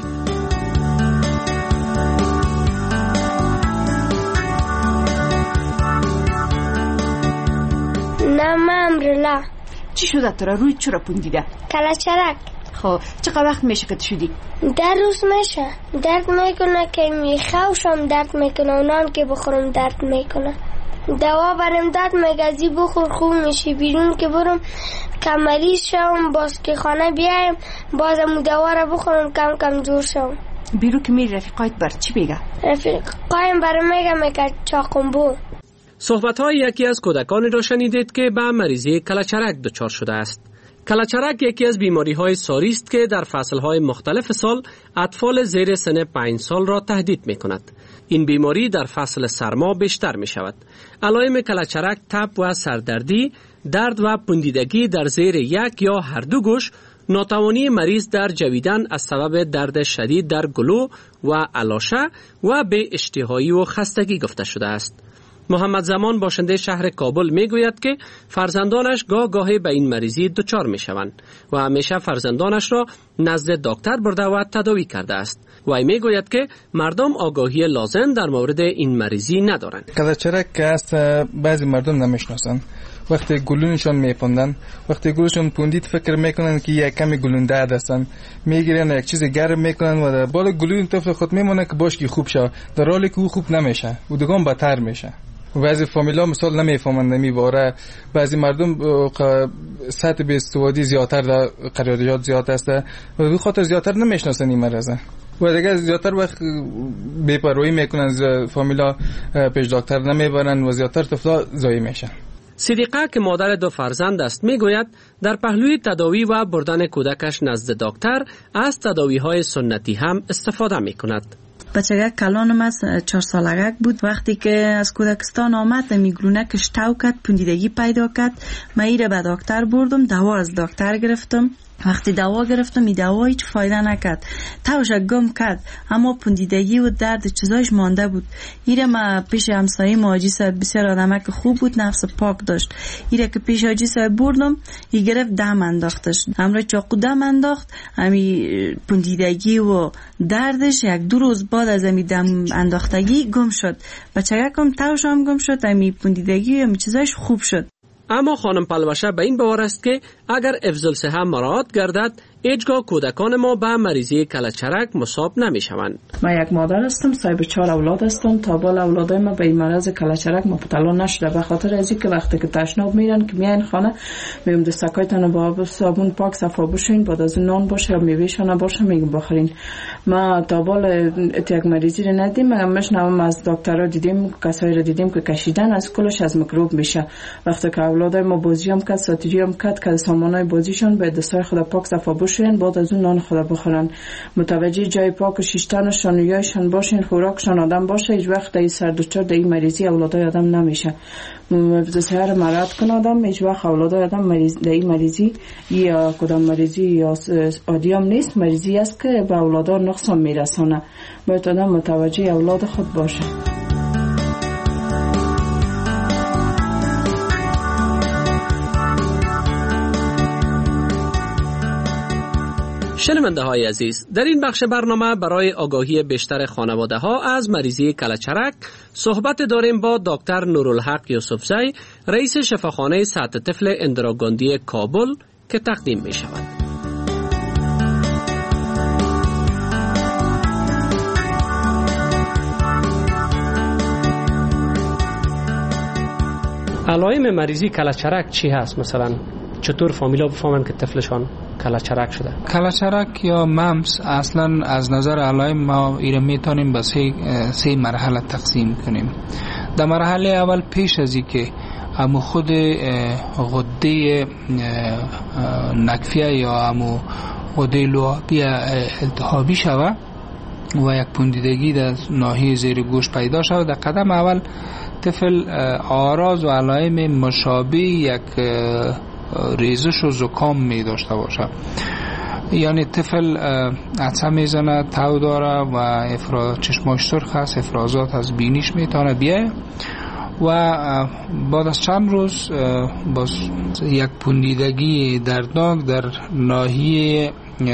نام امرلا. چی شده تو را؟ روی چرا پوندیده؟ کلهچرک. خب چقدر وقت میشه که شدی؟ در روز میشه. درد میکنه که میخوشم، درد میکنه و نان که بخورم درد میکنه. دوا برم درد میگه بخور خوب میشی. بیرون که برم کمری شم، باز که خانه بیایم بازم دوا را بخورم کم کم زور شم. بیرون که میری رفیقایت بر چی بگه؟ رفیقایم برم میگه چاقنبو. صحبت‌های یکی از کودکانی را شنیدید که به مریضی کلهچرک دچار شده است. کلهچرک یکی از بیماری‌های ساری است که در فصل‌های مختلف سال اطفال زیر سن 5 سال را تهدید می‌کند. این بیماری در فصل سرما بیشتر می‌شود. علائم کلهچرک تب و سردردی، درد و پوندیدگی در زیر یک یا هر دو گوش، ناتوانی مریض در جویدن از سبب درد شدید در گلو و الاشه و به اشتهایی و خستگی گفته شده است. محمد زمان باشنده شهر کابل میگوید که فرزندانش گاهی به این مریضی دچار میشوند و همیشه فرزندانش را نزد دکتر برده و تداوی کرده است. و میگوید که مردم آگاهی لازم در مورد این مریضی ندارند. کلهچرک که است بعضی مردم نمیشناسند. وقتی گلونشان میپوندن، وقتی گلوشون پوندید فکر میکنن که یک کمی گلونده هستن، میگیرن یک چیز گرم میکنن و در بالا گلون طفل خود میمونه که باش که خوب شه، در حالی که او خوب نمیشه و دگان بدتر میشه. بعضی فامیلا مثال نمیفهمند نمیباره. بعضی مردم سطح به استوادی زیادتر در قرارداد زیاد است و به خاطر زیادتر نمیشناسن این مرض و دیگه زیادتر وقت بی‌پروايی میکنن، فامیلا پیش دکتر نمیبرن و زیادتر طفلا ضایع میشن. صدیقه که مادر دو فرزند است میگوید در پهلوی تداوی و بردن کودکش نزد دکتر از تداوی‌های سنتی هم استفاده میکند. بچگک کلانم از 4 سالگک بود. وقتی که از کودکستان آمد میگلونکش تاو کرد، پوندیدگی پیدا کرد. من ایره به دکتر بردم، دوا از دکتر گرفتم. وقتی دوا گرفتم این دوا هیچ فایده نکرد، تاوش گم کرد، اما پوندیدگی و درد چیزایش مانده بود. ایره ما پیش همسایه حاجی صاحب، بسیار آدمک خوب بود، نفس پاک داشت. ایره که پیش حاجی صاحب بردم، ای گرفت دم انداختش، همراه چاقو دم انداخت. همی پوندیدگی و دردش 1-2 روز بعد از همی دم انداختگی گم شد. بچگکم تاوش هم گم شد، همی پوندیدگی و همی چیزایش خوب شد. اما خانم پلوشه به این باور است که اگر حفظ الصحه مراعات گردد، هیچگاه کودکان ما به مریضی کلهچرک مصاب نمی شوند. من یک مادر هستم، صاحب 4 اولاد هستم. تا بالا اولادای ما به این مرض کلهچرک مبتلا نشده، به خاطر از اینکه وقتی که تشناب میرن که میاین خانه میگم دستکایتون با آب صابون پاک صفا بشین، بعد از نان باشه یا میوهشون باشه میگم بخورین. ما تا بالا یک مریضی رو ندیدیم. میگم مشنوم از دکترها دیدیم، کسایی رو دیدیم که کشیدن از کلش از میکروب میشه. وقتی که اولادای ما بازی هم کرد، ساتیری هم کرد که سامانای بازیشون به دستای خدا پاک صفا بشین، بعد از اون نان خدا بخورن. متوجه جای پاک و شیشتنشان و یایشان باشین، خوراکشان آدم باشه. هیچ وقت این سر دچار در این مریضی اولادای آدم نمیشه. حفظ صحه رو مراعات کنه آدم، هیچ وقت اولادای آدم در این مریضی یا کدام مریضی یا عادی هم نیست، مریضی است که به اولادا نقصان میرسانه. باید آدم متوجه اولاد خود باشه. شنونده های عزیز، در این بخش برنامه برای آگاهی بیشتر خانواده ها از مریضی کلهچرک صحبت داریم با دکتر نورالحق یوسفزی، رئیس شفاخانه صحت طفل اندراگاندی کابل که تقدیم می شود. علائم مریضی کلهچرک چی هست؟ مثلا چطور فامیلا بفهمن که طفلشان کلهچرک شده؟ کلهچرک یا ممس اصلا از نظر علائم ما ایره میتونیم به 3 مرحله تقسیم کنیم. در مرحله اول پیش از اینکه امو خود غده نکفیه یا امو غده لعابی التهابی شوه و یک پوندیدگی در ناحیه زیر گوش پیدا شود، در قدم اول طفل آراز و علائم مشابه یک ریزش و زکام می داشته باشه. یعنی طفل عطسه میزنه، تاو داره و چشماش سرخ است، افرازات از بینیش میتونه بیه و بعد از چند روز باز یک پوندیدگی دردناک در ناحیه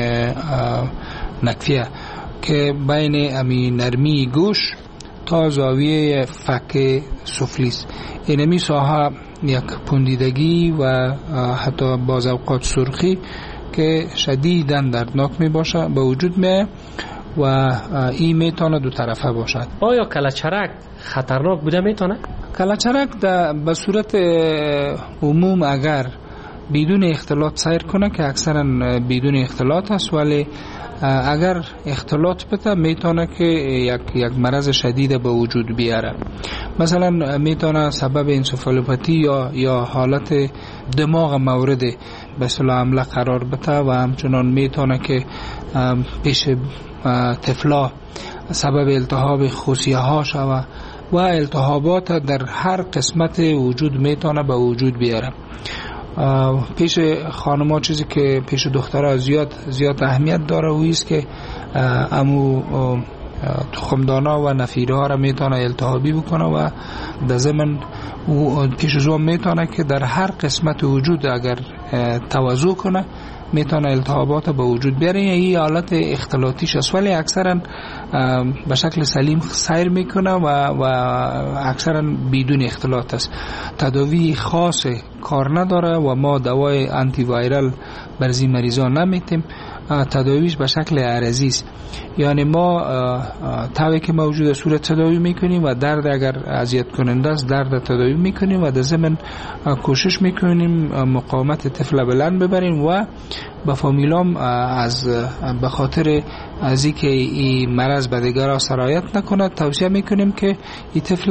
نکفیه که بین امی نرمی گوش تا زاویه فک سفلی است. اینمی ساحه یک پوندیدگی و حتی باز اوقات سرخی که شدیداً دردناک می باشه به وجود می و این میتونه 2 طرفه باشد. آیا کلهچرک خطرناک بوده میتونه؟ کلهچرک به صورت عموم اگر بدون اختلاط سیر کنه که اکثرا بدون اختلاط است، ولی اگر اختلاط بده میتونه که یک مرض شدید به وجود بیاره. مثلا میتونه سبب انسفالوپاتی یا حالت دماغ مورد به اصطلاح حمله قرار بده و همچنان میتونه که پیش طفلا سبب التهاب خوسیه ها شود و التهابات در هر قسمت وجود میتونه به وجود بیاره. پیش خانم‌ها چیزی که پیش دخترها زیاد اهمیت داره و ایست که امو تخمدانا و نفیره ها را میتونه التهابی بکنه و در ضمن پیش از اون میتونه که در هر قسمت وجود اگر توزع کنه میتونه التهابات به وجود بیاره. این حالت اختلاطیش است، ولی اکثرا به شکل سلیم سیر میکنه و اکثرا بدون اختلاط است. تداوی خاص کار نداره و ما دوای آنتی وایرال برزی مریضان نمیتیم. تداویش به شکل عرضی است، یعنی ما تاوی که موجود صورت تداوی میکنیم و درد اگر اذیت کننده است درد تداوی میکنیم و در ضمن کوشش میکنیم مقاومت طفل بلند ببریم و به فامیلام از به خاطر از اینکه این مرض به دیگران سرایت نکنه توصیه میکنیم که این طفل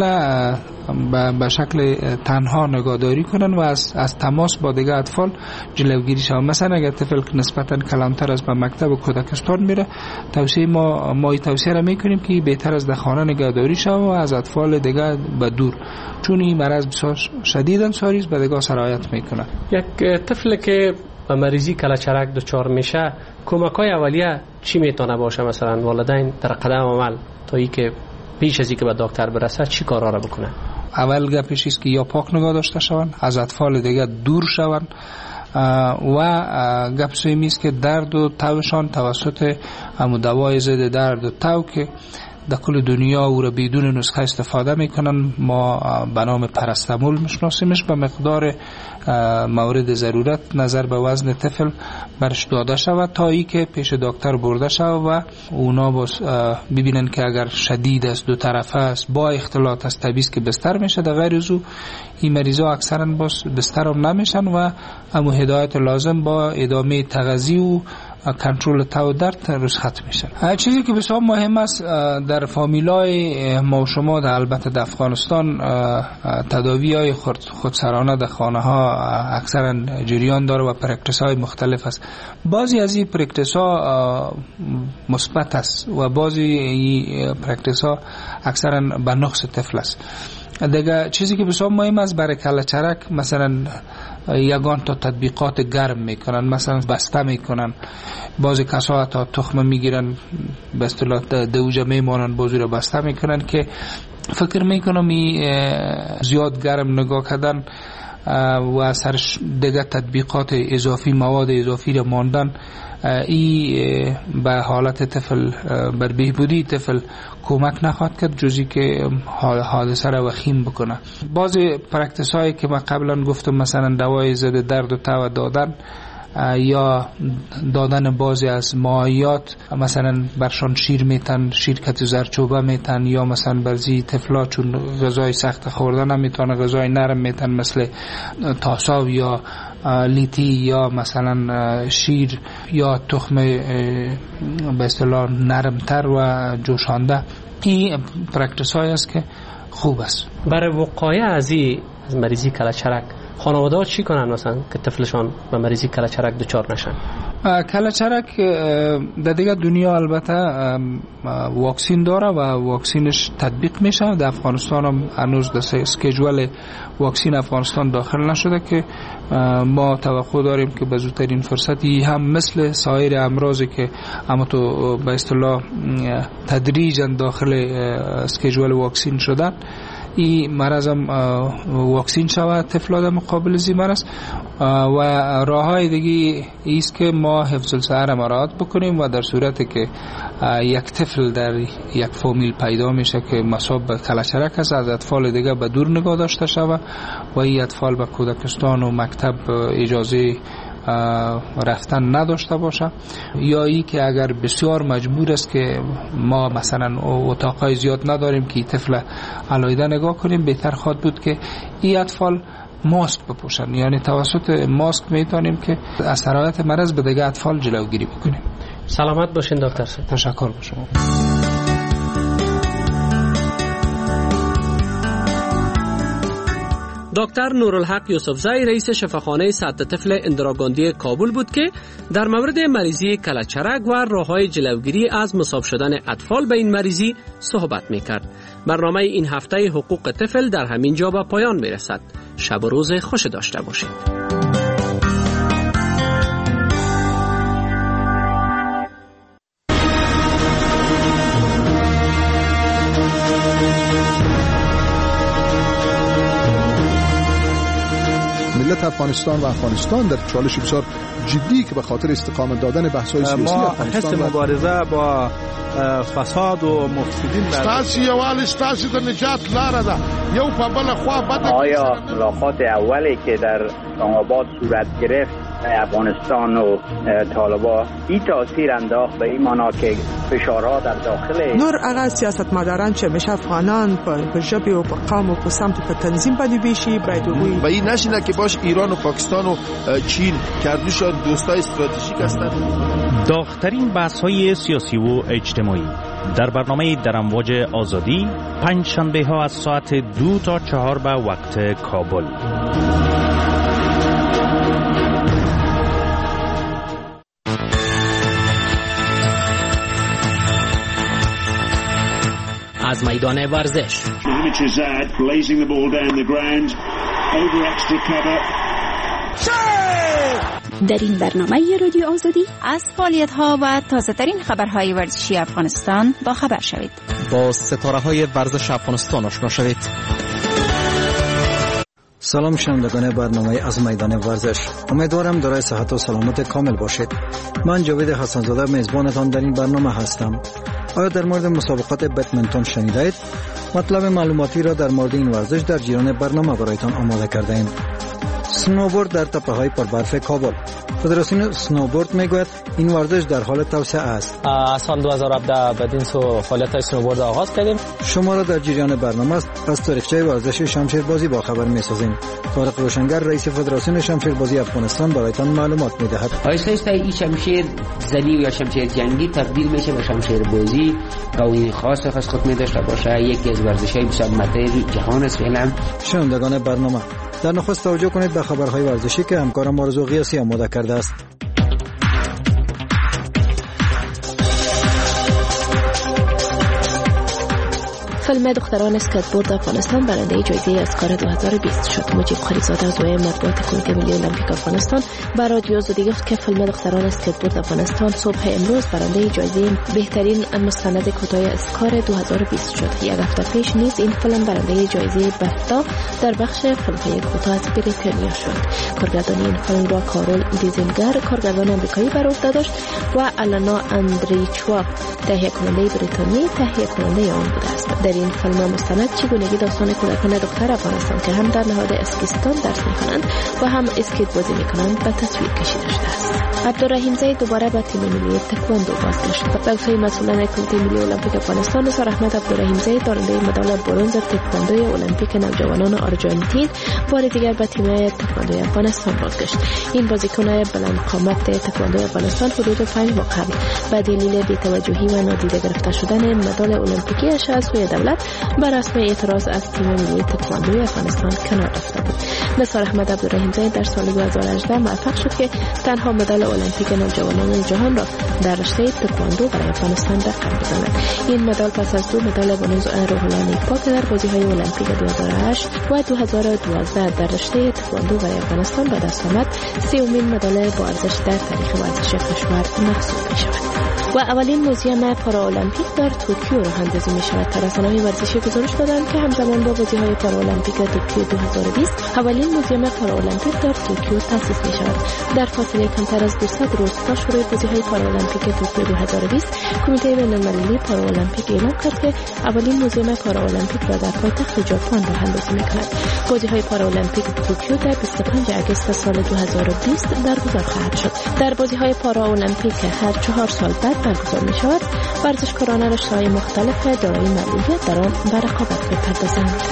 به شکل تنها نگهداری کنن و از تماس با دیگر اطفال جلوگیری شود. مثلا اگر طفل نسبتا کلانتر از به مکتب و کودکستان میره، توصیه ما توصیه را میکنیم که بهتر از در خانه نگهداری شود و از اطفال دیگر به دور، چون این مرض بسیار شدیداً ساریست به دیگر سرایت میکنه. یک طفل که به مریضی کلچرک دچار میشه کمک‌های اولیه چی میتونه باشه؟ مثلا والدین در قدم عمل تا ای که پیش از اینکه به دکتر برسه چی کارا را بکنه؟ اول گپش است که یا پاک نگاه داشته شوند، از اطفال دیگه دور شوند و گپ سومی است که درد و توشان توسط دوای ضد درد و تو که در کل دنیا او را بدون نسخه استفاده میکنن، ما به نام پرستامول میشناسیمش، به مقدار مورد ضرورت نظر به وزن طفل برش داده شود تا ای که پیش دکتر برده شود و اونا ببینن که اگر شدید است دو طرفه است با اختلاط است طبیعی که بستر میشه. در غیر از او این مریضا اکثرا باز بستر هم نمیشن و امو هدایت لازم با ادامه تغذیه و کنترل تو درد رخصت میشن. چیزی که بسیار مهم است در فامیلای ما و شما البته در افغانستان تداوی های خودسرانه در خانه ها اکثرا جریان داره و پرکتیس های مختلف است. بعضی از این پرکتیس ها مثبت است و بعضی پرکتیس ها اکثرا به نقص طفل است. دیگه چیزی که بسیار مهم است برای کلچرک، مثلا یگان تا تطبیقات گرم میکنن، مثلا بسته میکنن، بعضی کسا تا تخمه میگیرن به اصطلاح دوجه میمانن بازی رو بسته میکنن که فکر میکنم زیاد گرم نگاه کردن و سرش دیگه تطبیقات اضافی مواد اضافی رو ماندن ای به حالت طفل بر بهبودی طفل کمک نخواهد کرد جزی که حادثه را وخیم بکنه. بعضی پرکتیس هایی که من قبلا گفتم مثلا دوای ضد درد و تو دادن یا دادن بعضی از مایعات، مثلا برشان شیر میتن، شیرکت زرچوبه میتن، یا مثلا برزی طفلا چون غذای سخت خوردن نمیتونه غذای نرم میتن مثل تاساو یا لیتی یا مثلا شیر یا تخم به اصطلاح نرمتر و جوشانده. این پرکتیس هایی است که خوب است برای وقایع از مریضی کلچرک. خانواده ها چی کنن مثلا که طفلشان به مریضی کلچرک دچار نشن؟ کلچرک در دیگه دنیا البته واکسین داره و واکسینش تطبیق میشه. در افغانستان هم هنوز در اسکیجول واکسین افغانستان داخل نشده که ما توقع داریم که به زودترین فرصتی هم مثل سایر امراضی که اما تو به اصطلاح تدریجا داخل اسکیجول واکسین شدن، این مرض هم واکسین شود طفلان مقابل زی مرض. و راه های دیگه ایست که ما حفظ الصحه مراعات بکنیم و در صورتی که یک طفل در یک فامیل پیدا میشه که مصاب به کلچرک است، از اطفال دیگه به دور نگاه داشته شود و این اطفال به کودکستان و مکتب اجازه رفتن نداشته باشه، یا ای که اگر بسیار مجبور است که ما مثلا اتاقای زیاد نداریم که طفل علیحده نگاه کنیم، بهتر خواهد بود که این اطفال ماسک بپوشن. یعنی توسط ماسک میتونیم که از سرایت مرض به دیگه اطفال جلوگیری بکنیم. سلامت باشین دکتر صاحب. تشکر به شما. دکتر نورالحق یوسفزی رئیس شفاخانه سطح طفل اندراگاندی کابل بود که در مورد مریضی کلچرک و راه‌های جلوگیری از مصاب شدن اطفال به این مریضی صحبت می‌کرد. برنامه این هفته حقوق طفل در همین جا به پایان می‌رسد. شب و روز خوش داشته باشید. ملت افغانستان و افغانستان در چالش بسیار جدی که به خاطر استقامت دادن بحث‌های سیاسی افغانستان ما مبارزه با فساد و مفسدین ستاسي یوال ستاسي د نجات لاره ده یو په بل خوا بده. آیا ملاقات اولی که در اسلام آباد صورت گرفت افغانستان و طالبان این تاثیر انداخت به این معنا که فشارها در داخل نور اغا سیاستمداران چې میشه افغانان په ژبه او په قوم او په سمت په تنظیم باندې بشي باید و این نشینه که باش ایران و پاکستان و چین کردوشان دوستای استراتژیک هستند. داغ‌ترین بحث‌های سیاسی و اجتماعی در برنامه در امواج آزادی پنج شنبه ها از ساعت 2 تا 4 به وقت کابل. از میدان ورزش در این برنامه رادیو آزادی از فعالیت‌ها و تازه‌ترین خبرهای ورزشی افغانستان با خبر شوید. با ستاره‌های ورزش افغانستان آشنا شوید. سلام شنوندگان برنامه از میدان ورزش، امیدوارم دارای صحت و سلامت کامل باشید. من جاوید حسن‌زاده میزبانتان در این برنامه هستم. آیا در مورد مسابقات بدمنتون شنیدید؟ مطلب معلوماتی را در مورد این ورزش در جریان برنامه برایتان آماده کرده ایم. سنوبورد در تپه‌های پربرف کابل. فدراسیون سنوبورد میگوید این ورزش در حال توسعه است. از سال 2017 بدین سو فعالیت سنوبورد آغاز کردیم. شما را در جریان برنامه از تاریخچه ورزش شمشیربازی با خبر می‌سازیم. طارق روشنگر رئیس فدراسیون شمشیربازی افغانستان برایتان معلومات می‌دهد. آیسته این شمشیر زنی یا شمشیر جنگی تبدیل میشه به شمشیربازی. قوانین خاص خود می‌داشته باشه. یکی از ورزش‌های بسیار مطرح جهان است فعلا. شنوندگان برنامه، در نخست توجه کنید به خبرهای ورزشی که همکارم آرزو قیاسی آماده کرده است. فیلم دختران اسکیتبورد افغانستان برنده جایزه اسکار 2020 شد. مجیب خلیزاده عضو مطبوعات کمیته ملی المپیک افغانستان به رادیو آزادی گفت که فیلم دختران اسکیتبورد افغانستان صبح امروز برنده جایزه بهترین مستند کوتاه اسکار 2020 شد. یک هفته پیش نیز این فیلم برنده جایزه بفتا در بخش فیلم‌های کوتاه از بریتانیا شد. کارگردانی این فیلم را کارول دیزینگر کارگردان آمریکایی بر عهده داشت و الانا اندریچوا تهیه کننده بریتانیایی تهیه کننده آن بوده است. در این فیلم مستند چگونگی داستان کودکان دختر افغانستان که هم در نهاد اسکیستان درس می‌خوانند و هم اسکیت بازی می‌کنند به تصویر کشیده شده است. عبدالرحیم زید دوباره به تیم ملی تکواندو بازگشت. به گفته مسئولان کمیته ملی المپیک افغانستان، نثار احمد عبدالرحیم زید دارنده مدال برنز تکواندوی المپیک نوجوانان آرژانتین بار دیگر به تیم تکواندوی افغانستان بازگشت. این بازیکن بلند قامت تکواندوی افغانستان حدود 5 ماه قبل به دلیل بی‌توجهی و نادیده گرفته شدن مدال المپیکیش از سوی دولت بر رسم اعتراض از تیم ملی تکواندوی افغانستان کنار رفته بود. نثار احمد عبدالرحیم زید در سال 2018 موفق شد که تنها مدال المپیک نوجوانان جهان را در رشته تکواندو برای افغانستان رقم بزند. این مدال پس از 2 مدال برنز روح الله نیکپا که در بازی‌های المپیک 2008 و 2012 در رشته تکواندو برای افغانستان به دست آمد، 30مین مدال با ارزش در تاریخ ورزش کشور محسوب می‌شود. و اولین موزیم پارالمپیک در توکیو راه اندازی می‌شود. رسانه‌های ورزشی گزارش دادند که همزمان با بازی‌های پارالمپیک توکیو 2020 اولین موزیم پارالمپیک در توکیو تأسیس می‌شود. در فاصله کمتر از 200 روز تا شروع بازی‌های پارالمپیک توکیو 2020 کمیته بین‌المللی پارالمپیک اعلام کرد که اولین موزیم پارالمپیک را در پایتخت ژاپن راه اندازی می‌کند. بازی‌های پارالمپیک توکیو در 25 اگست سال 2020 برگزار خواهد شد. در بازی‌های پارالمپیک هر 4 سال بعد برگزار می‌شود. ورزشکاران رشته‌های مختلف دارای معلولیت در آن به رقابت بپردازند.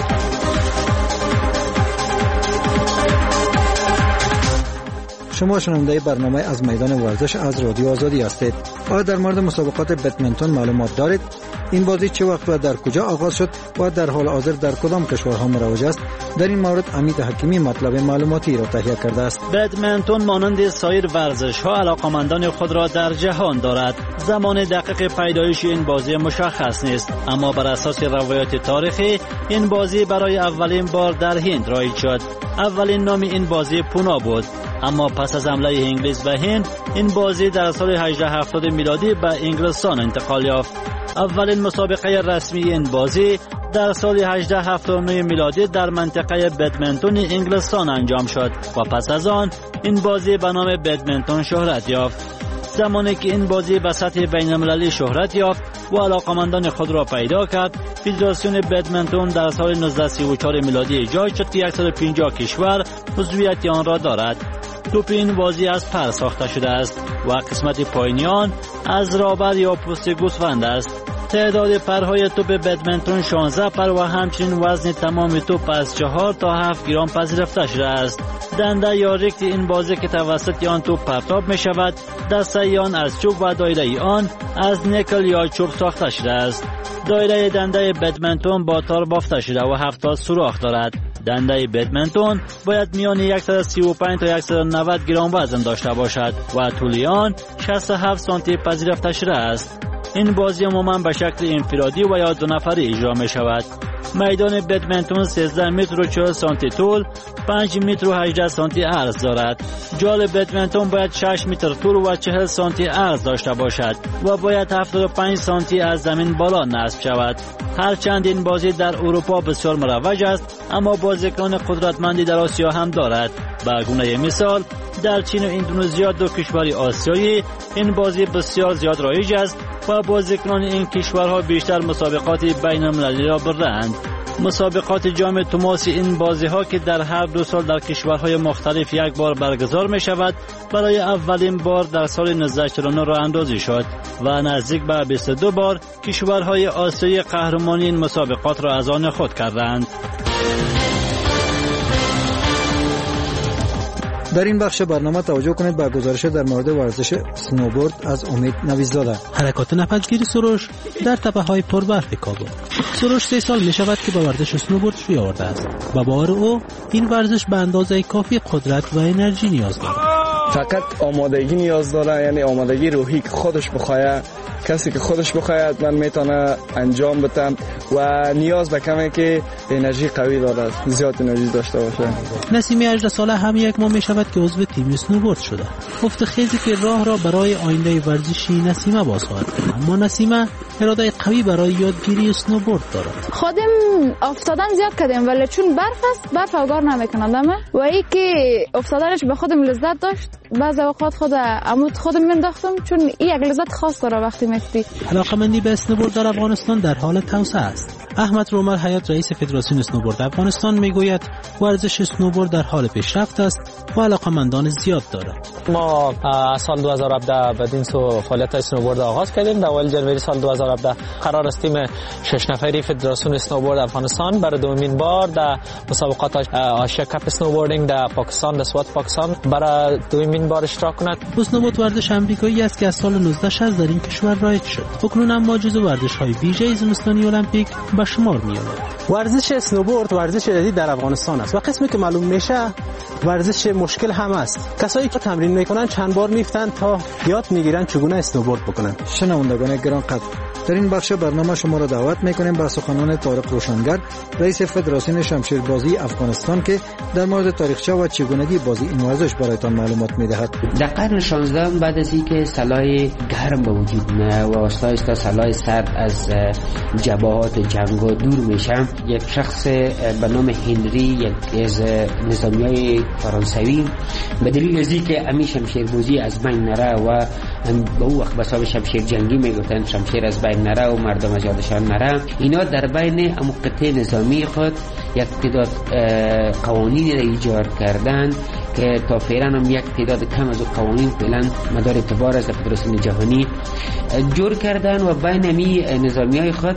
شما شنونده برنامه از میدان ورزش از رادیو آزادی هستید. آیا در مورد مسابقات بدمنتون معلومات دارید؟ این بازی چه وقت و در کجا آغاز شد و در حال حاضر در کدام کشورها مروج است؟ در این مورد امید حکیمی مطلب معلوماتی را تهیه کرده است. بدمنتون مانند سایر ورزش‌ها علاقمندان خود را در جهان دارد. زمان دقیق پیدایش این بازی مشخص نیست، اما بر اساس روایات تاریخی این بازی برای اولین بار در هند رایج شد. اولین نام این بازی پونا بود، اما پس از حمله انگلیس به هند این بازی در سال 1870 میلادی به انگلستان انتقال یافت. اولین مسابقه رسمی این بازی در سال 1879 میلادی در منطقه بدمنتون انگلستان انجام شد و پس از آن این بازی به نام بدمنتون شهرت یافت. زمانی که این بازی به سطح بین‌المللی شهرت یافت و علاقمندان خود را پیدا کرد، فدراسیون بدمنتون در سال 1934 میلادی ایجاد شد که 150 کشور عضویت آن را دارد. توپ این بازی از پر ساخته شده است و قسمت پایینی آن از رابر یا پوست گوسفند است. تعداد پرهای توپ بدمنتون 16 پر و همچنین وزن تمام توپ از 4 تا 7 گرم پذیرفته شده است. دنده یا ریکت این بازی که توسط آن توپ پرتاب می شود، دسته آن از چوب و دایره آن از نیکل یا چوب ساخته شده است. دایره دنده بدمنتون با تار بافته شده و 70 سوراخ دارد. دنده بدمنتون باید میان 135 تا 190 گرم وزن داشته باشد و طول آن 67 سانتی پذیرفته شده است. این بازی عموما به شکل انفرادی و یا دو نفری اجرا می شود. میدان بدمنتون 13 متر و 40 سانتی طول، 5 متر و 18 سانتی عرض دارد. جال بدمنتون باید 6 متر طول و 40 سانتی عرض داشته باشد و باید 75 سانتی از زمین بالا نصب شود. هرچند این بازی در اروپا بسیار مروج است، اما بازیکن قدرتمندی در آسیا هم دارد. به گونه مثال در چین و اندونزیا، دو کشور آسیایی، این بازی بسیار زیاد رایج است و بازیکنان این کشورها بیشتر مسابقات بین المللی را برده‌اند. مسابقات جام توماسی این بازی ها که در هر 2 سال در کشورهای مختلف یک بار برگزار می شود، برای اولین بار در سال 1949 راه اندازی شد و نزدیک به 22 بار کشورهای آسیایی قهرمانی این مسابقات را از آن خود کردند. در این بخش برنامه توجه کنید به گزارش در مورد ورزش سنوبورد از امید نویزاده. حرکات نفسگیری سروش در تپه‌های پربرف کابل. سروش 3 سال می شود که به ورزش سنوبورد روی آورده است. با باور او این ورزش به اندازه کافی قدرت و انرژی نیاز دارد. فقط آمادگی نیاز داره، یعنی آمادگی روحی که خودش بخواد. کسی که خودش بخواد من میتونه انجام بدم و نیاز به کمی که انرژی قوی داره، زیاد انرژی داشته باشه. نسیمی 18 ساله هم یک ماه می شود که عضو تیم سنوبورد شده. افت خیزی که راه را برای آینده ورزشی نسیمه باز خواهد. اما نسیمه اراده قوی برای یادگیری سنوبورد دارد. خودم افتادن زیاد کردم ولی چون برف است برف اوگار نمیکنم و ای که افتادنش به خودم لذت داشت. بعضی اوقات خودم مینداختم چون این یک لذت خاص داره وقتی میفتی. علاقه‌مندی به اسنوبورد در افغانستان در حال توسعه است. احمد رومر حیات رئیس فدراسیون اسنوبورد افغانستان میگوید ورزش اسنوبورد در حال پیشرفت است و علاقه‌مندان زیاد دارد. ما از سال 2017 بدین سو فعالیت اسنوبورد آغاز کردیم. در اول جنوری سال 2017 قرار است تیم 6 نفری فدراسیون اسنوبورد افغانستان برای دومین بار در مسابقات آسیا کاپ اسنوبوردینگ در پاکستان، در سوات پاکستان برای دومین بار اشتراک کند. اسنوبورد ورزش آمریکایی است که از سال 1960 در این کشور رایج شد. اکنون اما جزو ورزش‌های ویژه زمستانی المپیک به شمار می‌آید. ورزش اسنوبورد ورزش جدید در افغانستان است و قسمی که معلوم میشه ورزش مشکل هم است. کسایی که تمرین میکنن چند بار میفتن تا یاد میگیرن چگونه اسنوبورد بکنن. شنوندگان گرانقدر، در این بخش برنامه شما را دعوت میکنیم به سخنان طارق روشنگر، رئیس فدراسیون شمشیربازی افغانستان که در مورد تاریخچه و چگونگی بازی این ورزش برایتان معلومات میدهد. در قرن 16 بعد از اینکه سلاح گرم به وجود میاد و آهسته سلاح سرد از جبهات جنگ دور میشه، یک شخص به نام هنری، یک از نظامیای فرانسوی، به دلیل از اینکه امی شمشیربازی از بین نره و به او وقت بساب شمشیر جنگی میگفتن شمشیر از بین نره و مردم از یادشان نره، اینا در بین قطعه نظامی خود یک تعداد قوانین را ایجاد کردند که تا فعلا هم یک تعداد کم از قوانین فعلا مدار اعتبار از فدراسیون جهانی جور کردن و بین امی نظامیای خود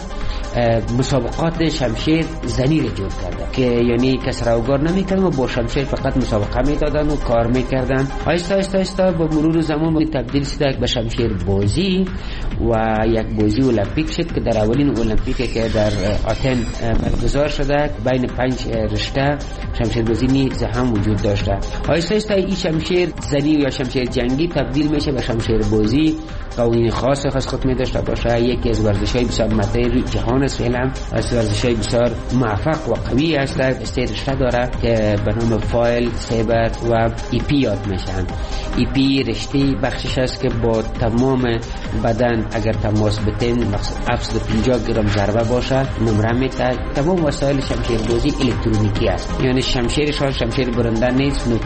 مسابقات شمشیر زنی را جور کردن که یعنی کس را اوگار نمیکردن و با شمشیر فقط مسابقه میدادن و کار میکردن. آیستا با مرور زمان تبدیل شد به شمشیر بازی و یک بازی المپیک شد که در اولین المپیکی که در آتن برگزار شده بین 5 رشته شمشیر بازی نیز هم وجود داشته. آیستا این شمشیر زنی یا شمشیر جنگی تبدیل میشه به شمشیر بازی. قوانین خاص خود می داشته باشه. یکی از ورزش‌های بسیار مطرح جهان است فعلا، از ورزش‌های بسیار موفق و قوی است. استرشته داره که به نام فایل، سیبر و ایپی یاد میشن. ایپی رشته بخشش است که با تمام بدن اگر تماس بتن 750 گرم ضربه باشه نمره میده. تمام وسایل شمشیربازی الکترونیکی است، یعنی شمشیر برنده نیست،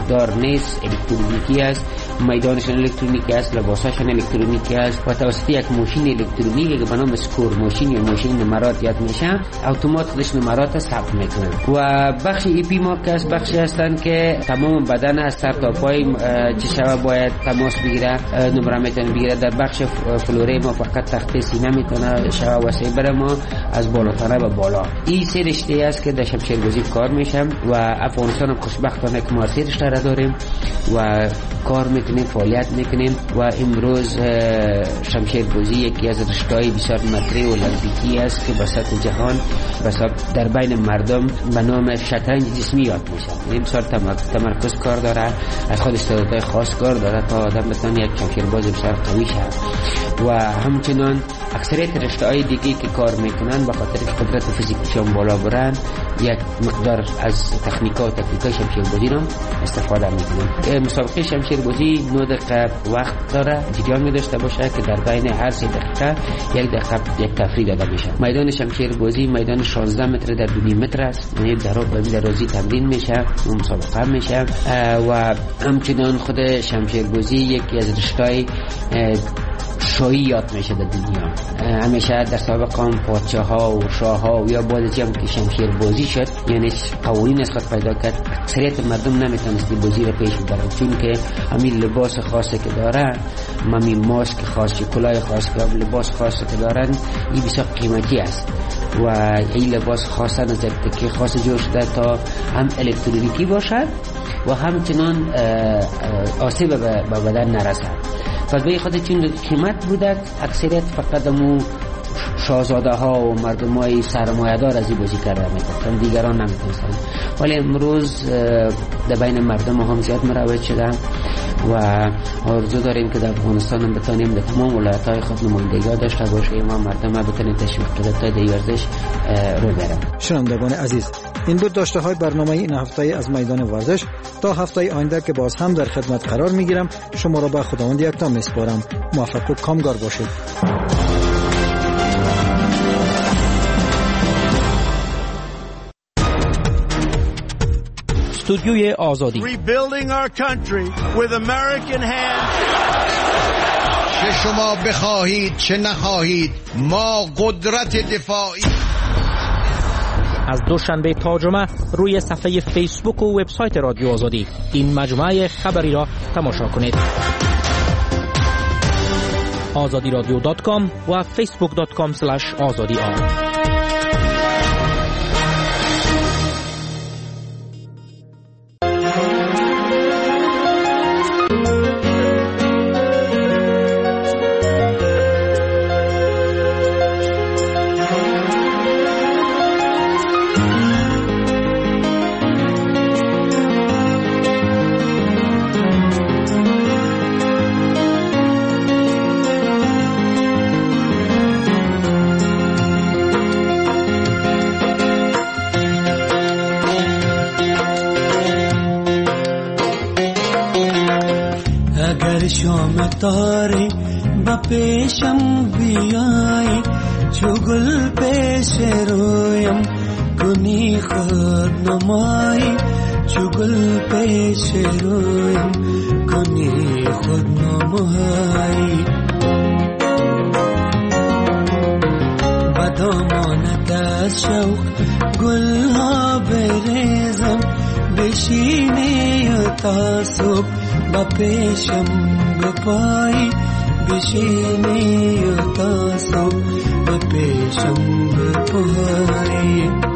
مقدار نیست، الکترونیکی است، میدانشان الکترونیکی است، لباساشان الکترونیکی است و توسط یک ماشین الکترونیکی که به نام اسکور ماشین یا ماشین نمرات یاد میشه اتومات خودش نمرات ثبت میکنه. و بخش ای پی ما که است بخشی هستند که تمام بدن از سر تا پای چه شوه باید تماس بگیره، نمره میتونه بگیره. در بخش فلوره ما فقط تخته سینه میتونه شوه و سیبر ما از بالاتنه به بالا. این سه رشته است که در شمشیربازی کار میشه و افغانستان خوشبختانه که ما سه رشته را داریم و کار میکنیم، فعالیت میکنیم و امروز شمشیربازی یکی از رشته‌های بسیار مطرح المپیکی است که به سطح جهان در بین مردم به نام شطرنج جسمی یاد میشه. این بسیار تمرکز کار داره، از خود استعدادهای خاص کار داره تا آدم بتونه یک شمشیرباز بسیار قوی شه. و همچنان اکثریت رشته‌های دیگه که کار میکنن به خاطر که قدرت فیزیکیشون بالا برن یک مقدار از تکنیک‌ها و تکنیک‌های شمشیربازی رو استفاده میکنن. مسابقه شمشیربازی 9 دقیقه وقت داره، جریان می داشته باشه که در بین هر 3 دقیقه 1 دقیقه یک تفریح داده میشه. میدان شمشیربازی میدان 16 متر در 2 متر است، یعنی درازی تمرین میشه و مسابقه میشه. و همچنان خود شمشیربازی یکی از رشته‌های شاهی یاد میشه در دنیا. همیشه در سابق هم پادشاه ها و شاه ها و یا بعد هم که شمشیر بازی شد یعنی قوانین از پیدا کرد، اکثریت مردم نمیتونست بازی را پیش ببرن چون که همین لباس خاصی که داره، همین ماسک خاصی، کلاه خاصی که لباس خاصی که دارن این بسیار قیمتی است و این لباس خاصا از تکنیک خاص جور شده تا هم الکترونیکی باشد و همچنان آسیب به بدن نرسد. پس به خاطر چون قیمت بوده اکثریت فقط مو شاهزاده ها و مردم های سرمایه‌دار از این بازی کرده می‌کنن، دیگران نمی‌تونن. ولی امروز در بین مردم هم زیاد مروج شده و آرزو داریم که در افغانستان هم بتونیم در تمام ولایت‌های خود نمایندگی داشته باشیم و مردم ها بتونن تشویق کنند تا در ورزش رو برن. شنوندگان عزیز، این بود داشته های برنامه این هفته از میدان ورزش. تا هفته آینده که باز هم در خدمت قرار میگیرم، شما را به خداوند یکتا میسپارم. موفق و کامگار باشید. استودیوی آزادی. Rebuilding our country with American hands. چه شما بخواهید چه نخواهید ما قدرت دفاعی. از دوشنبه تا جمعه روی صفحه فیسبوک و وبسایت رادیو آزادی این مجموعه خبری را تماشا کنید. azadiradio.com و facebook.com/azadi. तारे बपेशम बियाई चुगल पेश रोयम कुनी खुद नमाई चुगल पेश रोयम कुनी खुद नमाई बदमान का शौक गुल्हा बेरेजम बेशीने तासुब बपेशम بپای بشینی تاسو بپیشم بپای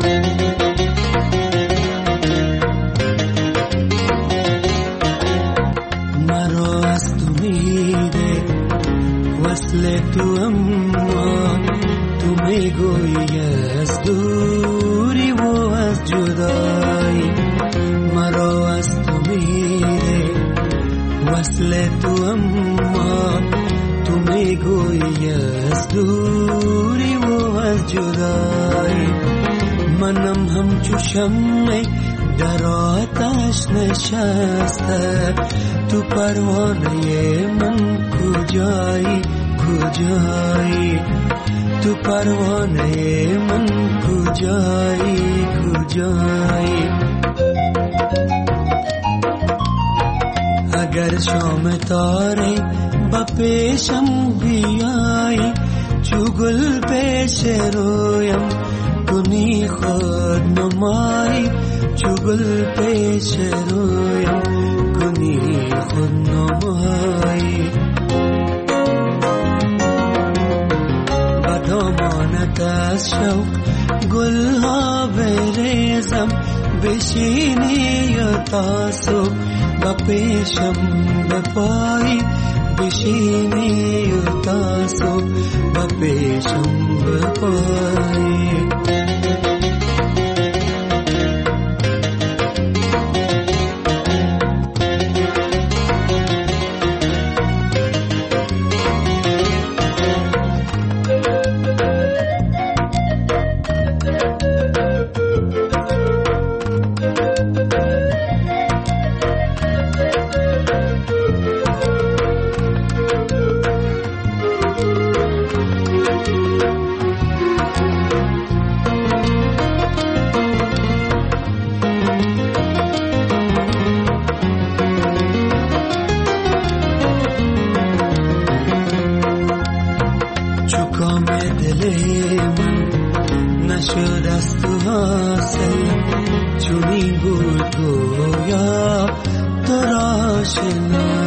مرا از تو میده وصل تو اما تو میگویی از دوری و از جدایی مرا از تو میده وصل تو اما تو میگویی از دوری و از جدایی منم همچو شمع در آتش نشسته تو پروانه من کجایی کجایی تو پروانه من کجایی کجایی گر شام تاره با پیشم بیایی چو گل پیش رویم کنی خود نمایی چو گل پیش رویم کنی خود نمایی با دامانت از شوق گل ها بریزم بشینی و تاسو با پیشم بپایی بشینی و تاسو با پیشم بپایی چونی بود گویا تو را شناسی